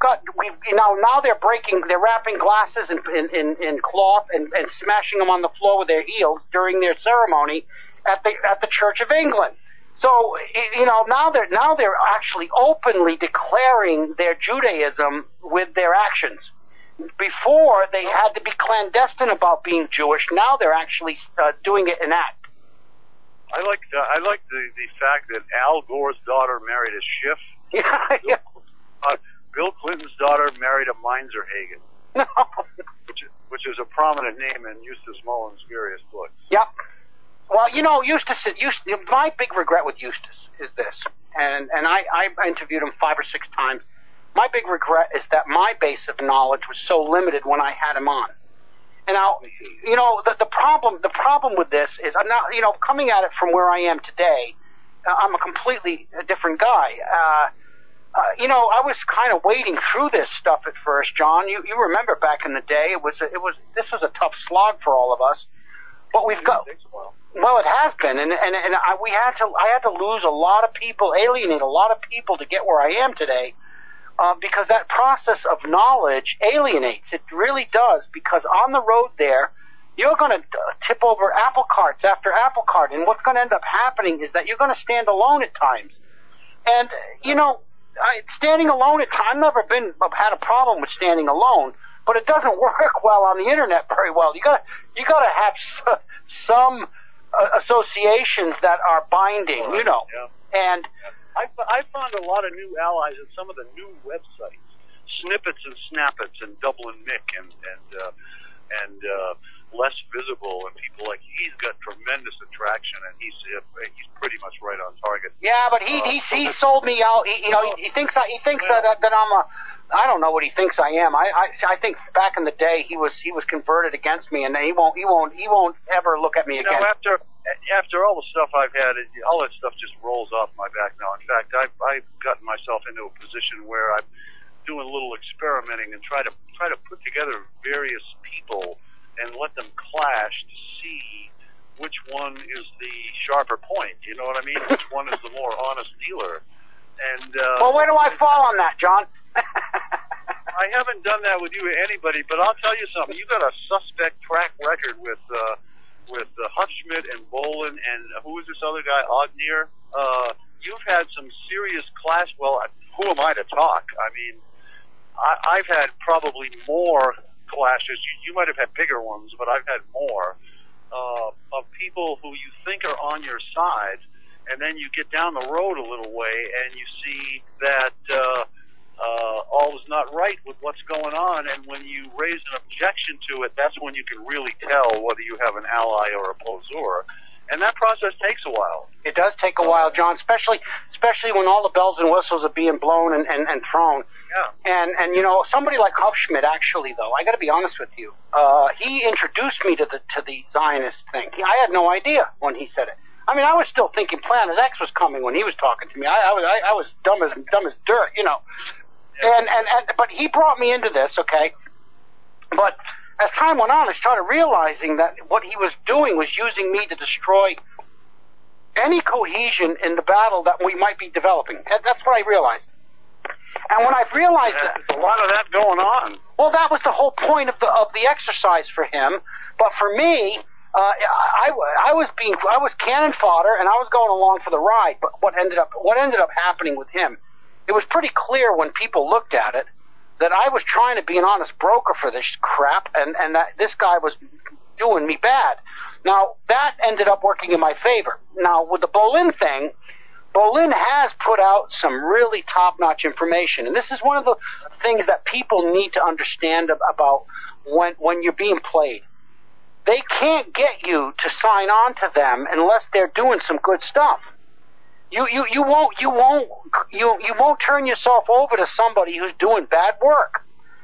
now they're wrapping glasses in cloth and smashing them on the floor with their heels during their ceremony at the Church of England. So, now they're actually openly declaring their Judaism with their actions. Before, they had to be clandestine about being Jewish. Now they're actually doing it in act. I like the fact that Al Gore's daughter married a Schiff. Yeah. Bill Clinton's daughter married a Meinzer-Hagen. No. Which is a prominent name in Eustace Mullins' various books. Yep. Well, Eustace, my big regret with Eustace is this, and I interviewed him 5 or 6 times. My big regret is that my base of knowledge was so limited when I had him on. And now, the problem with this is, I'm not, coming at it from where I am today, I'm a completely different guy. I was kind of wading through this stuff at first, John. You remember back in the day, this was a tough slog for all of us. But we've got. Well, it has been, and I had to lose a lot of people, alienate a lot of people to get where I am today, because that process of knowledge alienates. It really does, because on the road there, you're going to tip over apple carts after apple cart, and what's going to end up happening is that you're going to stand alone at times. And standing alone at times, I've never had a problem with standing alone, but it doesn't work well on the internet very well. You got to have some associations that are binding, Yeah. And I found a lot of new allies in some of the new websites, Snippets and Snappets and Dublin Mick and Less Visible, and people like he's got tremendous attraction, and he's pretty much right on target. Yeah, but he sold me out. He thinks that I'm a. I don't know what he thinks I am. I think back in the day he was converted against me, and he won't ever look at me again. After all the stuff I've had, all that stuff just rolls off my back now. In fact, I've gotten myself into a position where I'm doing a little experimenting and try to put together various people and let them clash to see which one is the sharper point. You know what I mean? Which one is the more honest dealer? And well, where do I fall on that, John? I haven't done that with you or anybody, but I'll tell you something. You got a suspect track record with Hutschmidt and Bolin and who was this other guy, Ognier? You've had some serious clash. Well, who am I to talk? I mean, I've had probably more clashes. You might have had bigger ones, but I've had more. people who you think are on your side, and then you get down the road a little way and you see that all is not right with what's going on, and when you raise an objection to it, that's when you can really tell whether you have an ally or opposor. And that process takes a while. It does take a while, John, especially when all the bells and whistles are being blown and thrown. Yeah. And you know, somebody like Hufschmidt, actually, though, I got to be honest with you, he introduced me to the Zionist thing. I had no idea when he said it. I mean, I was still thinking Planet X was coming when he was talking to me. I was dumb as dirt, you know. And but he brought me into this, okay. But as time went on, I started realizing that what he was doing was using me to destroy any cohesion in the battle that we might be developing. That's what I realized. And when I've realized that, a lot of that going on. Well, that was the whole point of the exercise for him. But for me, I was cannon fodder, and I was going along for the ride. But what ended up happening with him, it was pretty clear when people looked at it that I was trying to be an honest broker for this crap, and that this guy was doing me bad. Now, that ended up working in my favor. Now, with the Bolin thing, Bolin has put out some really top-notch information, and this is one of the things that people need to understand about when you're being played. They can't get you to sign on to them unless they're doing some good stuff. You won't turn yourself over to somebody who's doing bad work.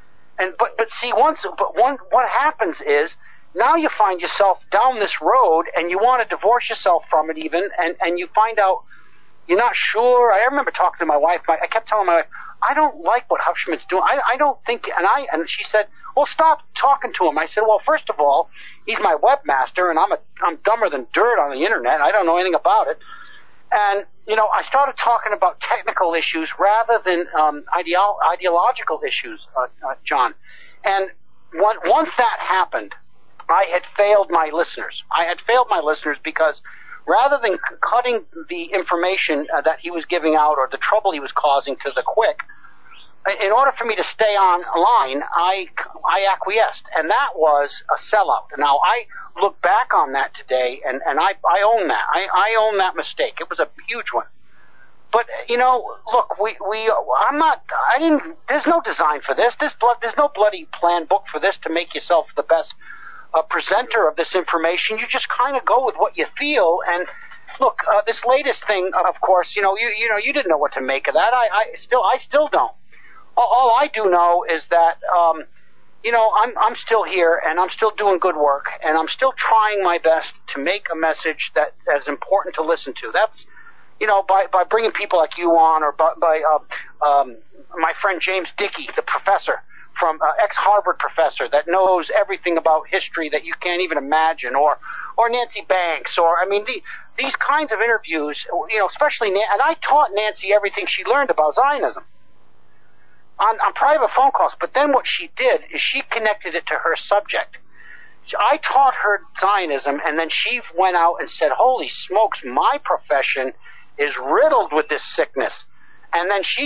What happens is now you find yourself down this road and you want to divorce yourself from it even, and you find out you're not sure. I remember talking to my wife. I kept telling my wife, I don't like what Hufschmidt's doing. I don't think, and she said, well, stop talking to him. I said, well, first of all, he's my webmaster, and I'm dumber than dirt on the internet. I don't know anything about it. And, you know, I started talking about technical issues rather than ideological issues, John. And once that happened, I had failed my listeners. I had failed my listeners because rather than cutting the information that he was giving out or the trouble he was causing to the quick, in order for me to stay online, I acquiesced, and that was a sellout. Now, I look back on that today, and I own that. I own that mistake. It was a huge one. But, you know, look, there's no design for this. There's no bloody plan book for this to make yourself the best presenter of this information. You just kind of go with what you feel, and look, this latest thing, of course, you didn't know what to make of that. I still don't. All I do know is that, I'm still here, and I'm still doing good work, and I'm still trying my best to make a message that is important to listen to. That's, by bringing people like you on, or by my friend James Dickey, the professor, from ex-Harvard professor that knows everything about history that you can't even imagine, or Nancy Banks, these kinds of interviews, especially, and I taught Nancy everything she learned about Zionism on private phone calls, but then what she did is she connected it to her subject. I taught her Zionism, and then she went out and said, holy smokes, my profession is riddled with this sickness. And then she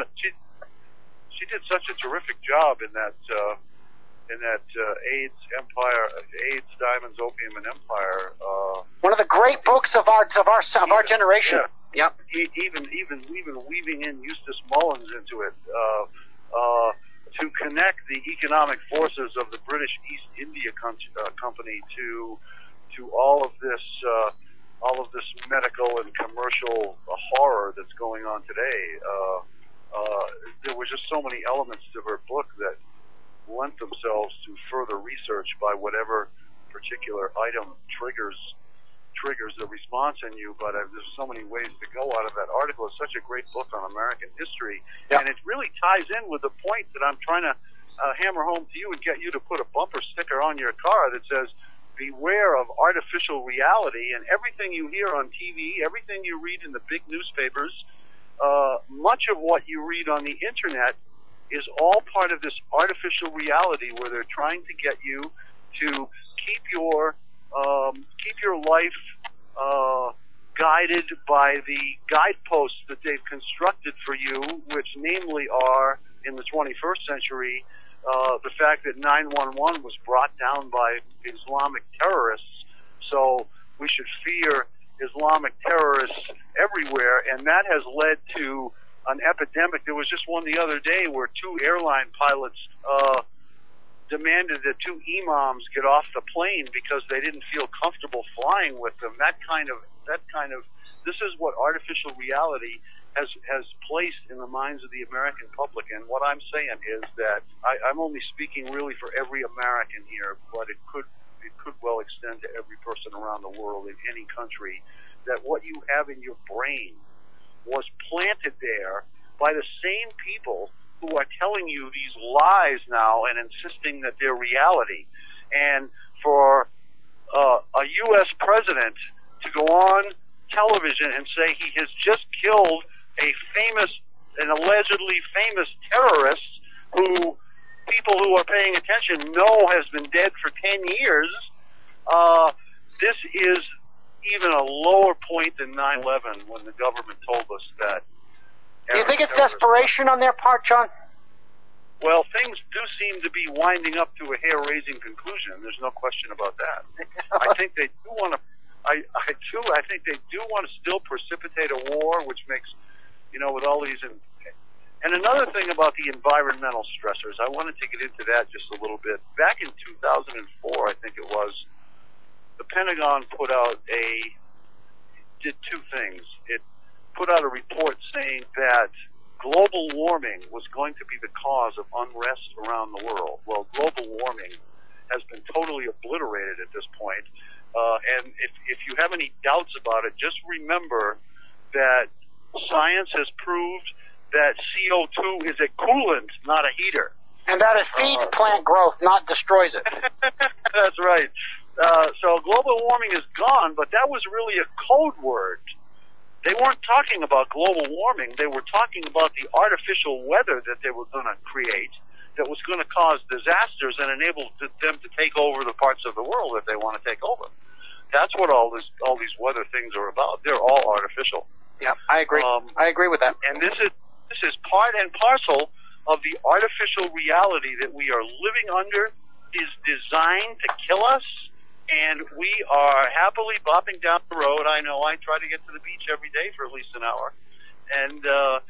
did such a terrific job in that AIDS Empire, AIDS, Diamonds, Opium, and Empire. One of the great books of our generation. Yeah. Yep. Even weaving in Eustace Mullins into it to connect the economic forces of the British East India Company to all of this medical and commercial horror that's going on today. There were just so many elements to her book that lent themselves to further research by whatever particular item triggers a response in you, but there's so many ways to go out of that article. It's such a great book on American history, and it really ties in with the point that I'm trying to hammer home to you and get you to put a bumper sticker on your car that says, beware of artificial reality. And everything you hear on TV, everything you read in the big newspapers, much of what you read on the internet is all part of this artificial reality where they're trying to get you to keep your life guided by the guideposts that they've constructed for you, which namely are, in the 21st century, the fact that 911 was brought down by Islamic terrorists So we should fear Islamic terrorists everywhere, and that has led to an epidemic. There was just one the other day where 2 airline pilots demanded that 2 imams get off the plane because they didn't feel comfortable flying with them. This is what artificial reality has placed in the minds of the American public. And what I'm saying is that I'm only speaking really for every American here, but it could well extend to every person around the world in any country, that what you have in your brain was planted there by the same people who are telling you these lies now and insisting that they're reality. And for a U.S. president to go on television and say he has just killed an allegedly famous terrorist who people who are paying attention know has been dead for 10 years, this is even a lower point than 9/11 when the government told us that. Do you think it's desperation on their part, John? Well, things do seem to be winding up to a hair-raising conclusion. There's no question about that. I think they do want to. I think they do want to still precipitate a war, which makes, with all these. And another thing about the environmental stressors, I wanted to get into that just a little bit. Back in 2004, I think it was, the Pentagon did 2 things. It put out a report saying that global warming was going to be the cause of unrest around the world. Well, global warming has been totally obliterated at this point. And if you have any doubts about it, just remember that science has proved that CO2 is a coolant, not a heater. And that it feeds plant growth, not destroys it. That's right. So global warming is gone, but that was really a code word. They weren't talking about global warming. They were talking about the artificial weather that they were going to create that was going to cause disasters and enable them to take over the parts of the world that they want to take over. That's what all these weather things are about. They're all artificial. Yeah, I agree. I agree with that. And this is part and parcel of the artificial reality that we are living under. Is designed to kill us, and we are happily bopping down the road. I know I try to get to the beach every day for at least an hour, and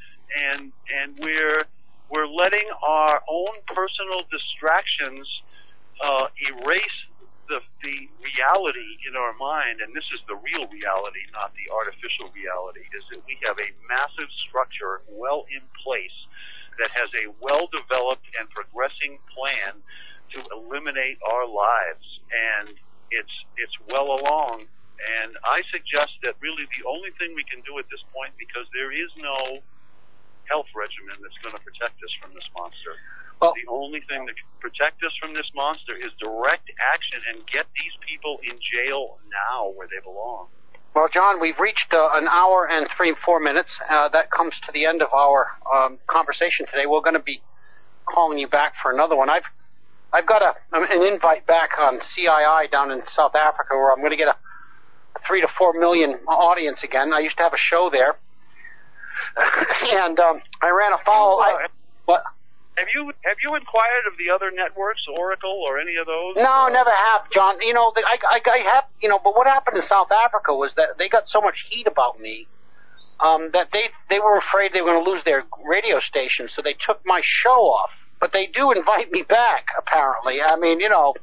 we're letting our own personal distractions erase the reality in our mind, and this is the real reality, not the artificial reality, is that we have a massive structure well in place that has a well-developed and progressing plan to eliminate our lives, and it's well along. And I suggest that really the only thing we can do at this point, because there is no health regimen that's going to protect us from this monster. Well, the only thing that can protect us from this monster is direct action and get these people in jail now where they belong. Well, John, we've reached an hour and 3-4 minutes. That comes to the end of our conversation today. We're going to be calling you back for another one. I've got an invite back on CII down in South Africa where I'm going to get a 3 to 4 million audience again. I used to have a show there, and I ran afoul. What? Have you inquired of the other networks, Oracle or any of those? No, never have, John. I have, but what happened in South Africa was that they got so much heat about me that they were afraid they were going to lose their radio station, so they took my show off. But they do invite me back, apparently. I mean,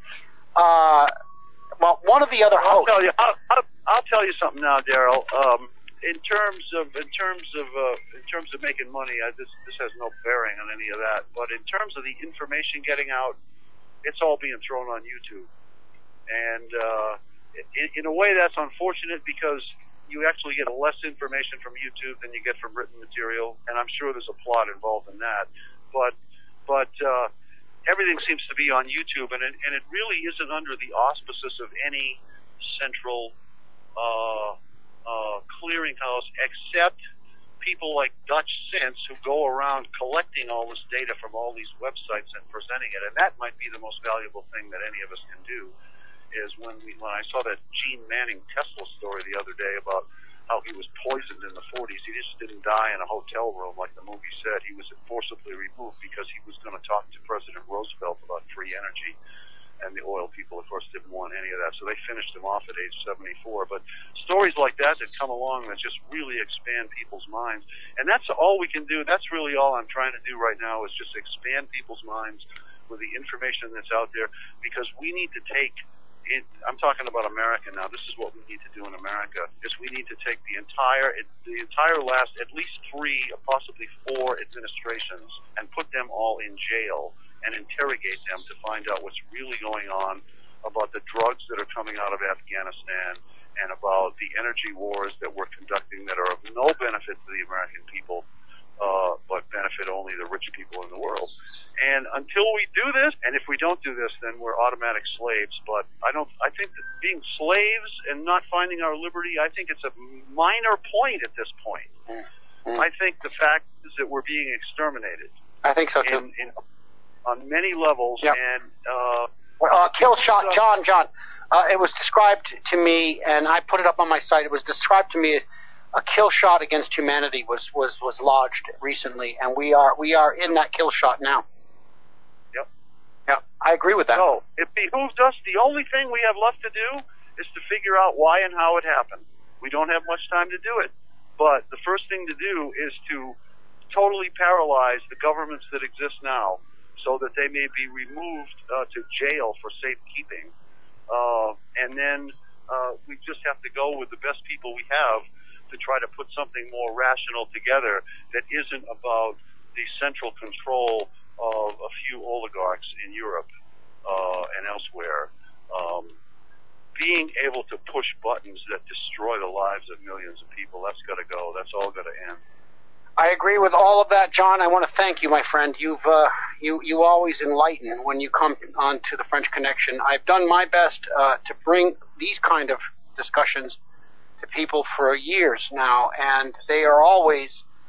well, one of the other hosts. I'll tell you something now, Daryl. In terms of making money, this has no bearing on any of that. But in terms of the information getting out, it's all being thrown on YouTube, and in a way that's unfortunate because you actually get less information from YouTube than you get from written material, and I'm sure there's a plot involved in that. But everything seems to be on YouTube, and it really isn't under the auspices of any central clearinghouse, except people like Dutch Sense who go around collecting all this data from all these websites and presenting it. And that might be the most valuable thing that any of us can do. Is when I saw that Gene Manning Tesla story the other day about how he was poisoned in the 40s. He just didn't die in a hotel room like the movie said. He was forcibly removed because he was going to talk to President Roosevelt about free energy. And the oil people, of course, didn't want any of that, so they finished him off at age 74. But stories like that come along that just really expand people's minds. And that's all we can do. That's really all I'm trying to do right now, is just expand people's minds with the information that's out there, because we need to take it. I'm talking about America now. This is what we need to do in America, is we need to take the entire last at least 3, possibly 4 administrations and put them all in jail and interrogate them to find out what's really going on about the drugs that are coming out of Afghanistan and about the energy wars that we're conducting that are of no benefit to the American people, but benefit only the rich people in the world. And until we do this, and if we don't do this, then we're automatic slaves. But I think that being slaves and not finding our liberty, I think it's a minor point at this point. Mm-hmm. I think the fact is that we're being exterminated. I think so too. On many levels. Yep. And kill shot, John. It was described to me, and I put it up on my site. It was described to me as a kill shot against humanity was lodged recently, and we are in that kill shot now. Yep. Yeah, I agree with that. So it behooves us. The only thing we have left to do is to figure out why and how it happened. We don't have much time to do it, but the first thing to do is to totally paralyze the governments that exist now, so that they may be removed to jail for safekeeping. And then we just have to go with the best people we have to try to put something more rational together that isn't about the central control of a few oligarchs in Europe and elsewhere. Being able to push buttons that destroy the lives of millions of people, that's got to go. That's all got to end. I agree with all of that, John. I want to thank you, my friend. You always enlighten when you come on to the French Connection. I've done my best to bring these kind of discussions to people for years now, and they are always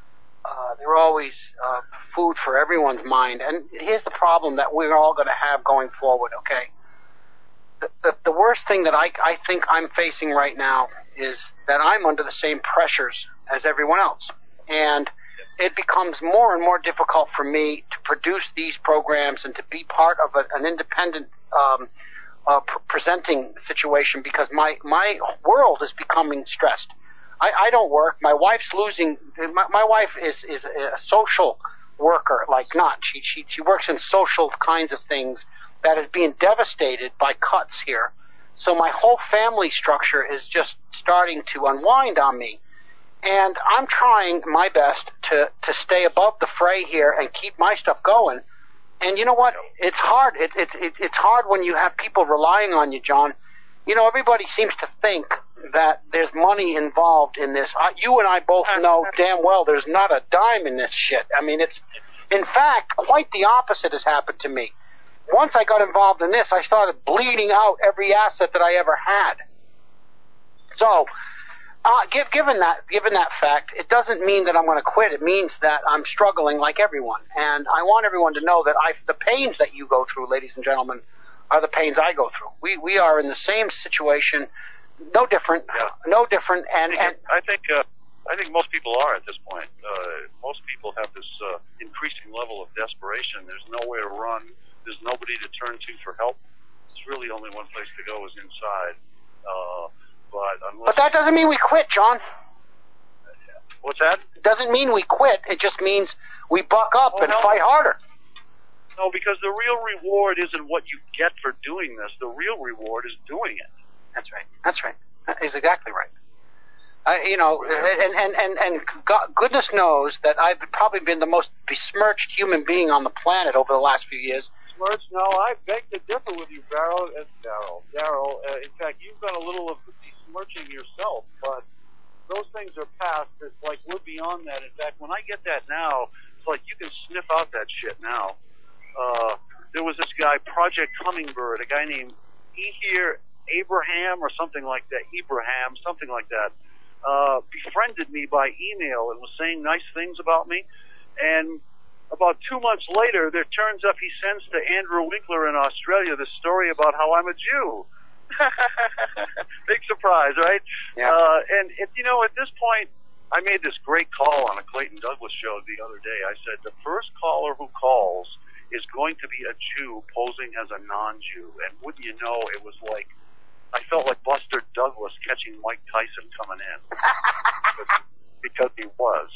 food for everyone's mind. And here's the problem that we're all going to have going forward. Okay, the worst thing that I think I'm facing right now is that I'm under the same pressures as everyone else. And it becomes more and more difficult for me to produce these programs and to be part of an independent presenting situation, because my world is becoming stressed. I don't work. My wife's losing. My wife is a social worker, she works in social kinds of things that is being devastated by cuts here. So my whole family structure is just starting to unwind on me. And I'm trying my best to stay above the fray here and keep my stuff going. And you know what? It's hard. It's hard when you have people relying on you, John. You know, everybody seems to think that there's money involved in this. You and I both know damn well there's not a dime in this shit. I mean, in fact, quite the opposite has happened to me. Once I got involved in this, I started bleeding out every asset that I ever had. So, given that fact, it doesn't mean that I'm going to quit. It means that I'm struggling like everyone. And I want everyone to know that the pains that you go through, ladies and gentlemen, are the pains I go through. We are in the same situation, no different, no different. And I think most people are at this point. Most people have this increasing level of desperation. There's nowhere to run. There's nobody to turn to for help. There's really only one place to go, is inside. But that doesn't mean we quit, John. What's that? It doesn't mean we quit. It just means we buck up and fight harder. No, because the real reward isn't what you get for doing this. The real reward is doing it. That's right. That's right. That is exactly right. And God, goodness knows that I've probably been the most besmirched human being on the planet over the last few years. Besmirched? No, I beg to differ with you, Daryl. In fact, you've done a little of besmirching yourself, but those things are past. It's like we're beyond that. In fact, when I get that now, it's like you can sniff out that shit now. There was this guy, Project Hummingbird, a guy named Abraham or something like that. Befriended me by email and was saying nice things about me. And about 2 months later, there turns up he sends to Andrew Winkler in Australia this story about how I'm a Jew. Big surprise, right? Yeah. And at this point, I made this great call on a Clayton Douglas show the other day. I said, the first caller who calls is going to be a Jew posing as a non-Jew. And wouldn't you know, it was like, I felt like Buster Douglas catching Mike Tyson coming in. Because he was.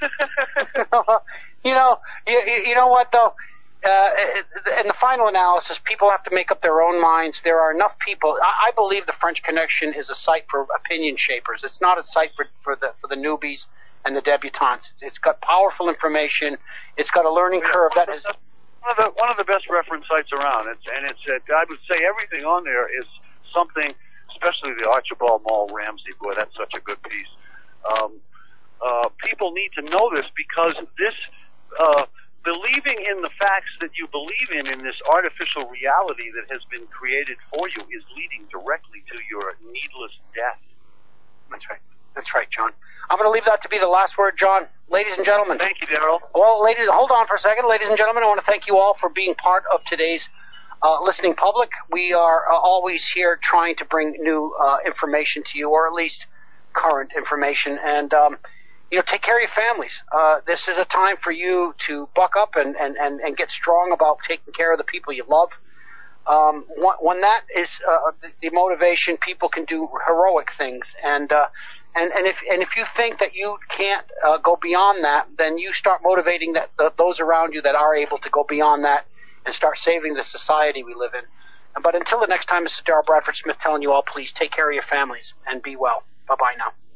You know what, though? In the final analysis, people have to make up their own minds. There are enough people. I believe the French Connection is a site for opinion shapers. It's not a site for the newbies and the debutantes. It's got powerful information. It's got a learning curve that is one of the best reference sites around. I would say everything on there is something, especially the Archibald Mall Ramsey. Boy, that's such a good piece. People need to know this because this. Believing in the facts that you believe in this artificial reality that has been created for you is leading directly to your needless death. That's right. That's right, John. I'm going to leave that to be the last word, John. Ladies and gentlemen. Thank you, Daryl. Well, hold on for a second. Ladies and gentlemen, I want to thank you all for being part of today's listening public. We are always here trying to bring new information to you, or at least current information. And, take care of your families. This is a time for you to buck up and get strong about taking care of the people you love. When that is the motivation, people can do heroic things. And if you think that you can't go beyond that, then you start motivating those around you that are able to go beyond that and start saving the society we live in. But until the next time, this is Daryl Bradford Smith telling you all, please take care of your families and be well. Bye-bye now.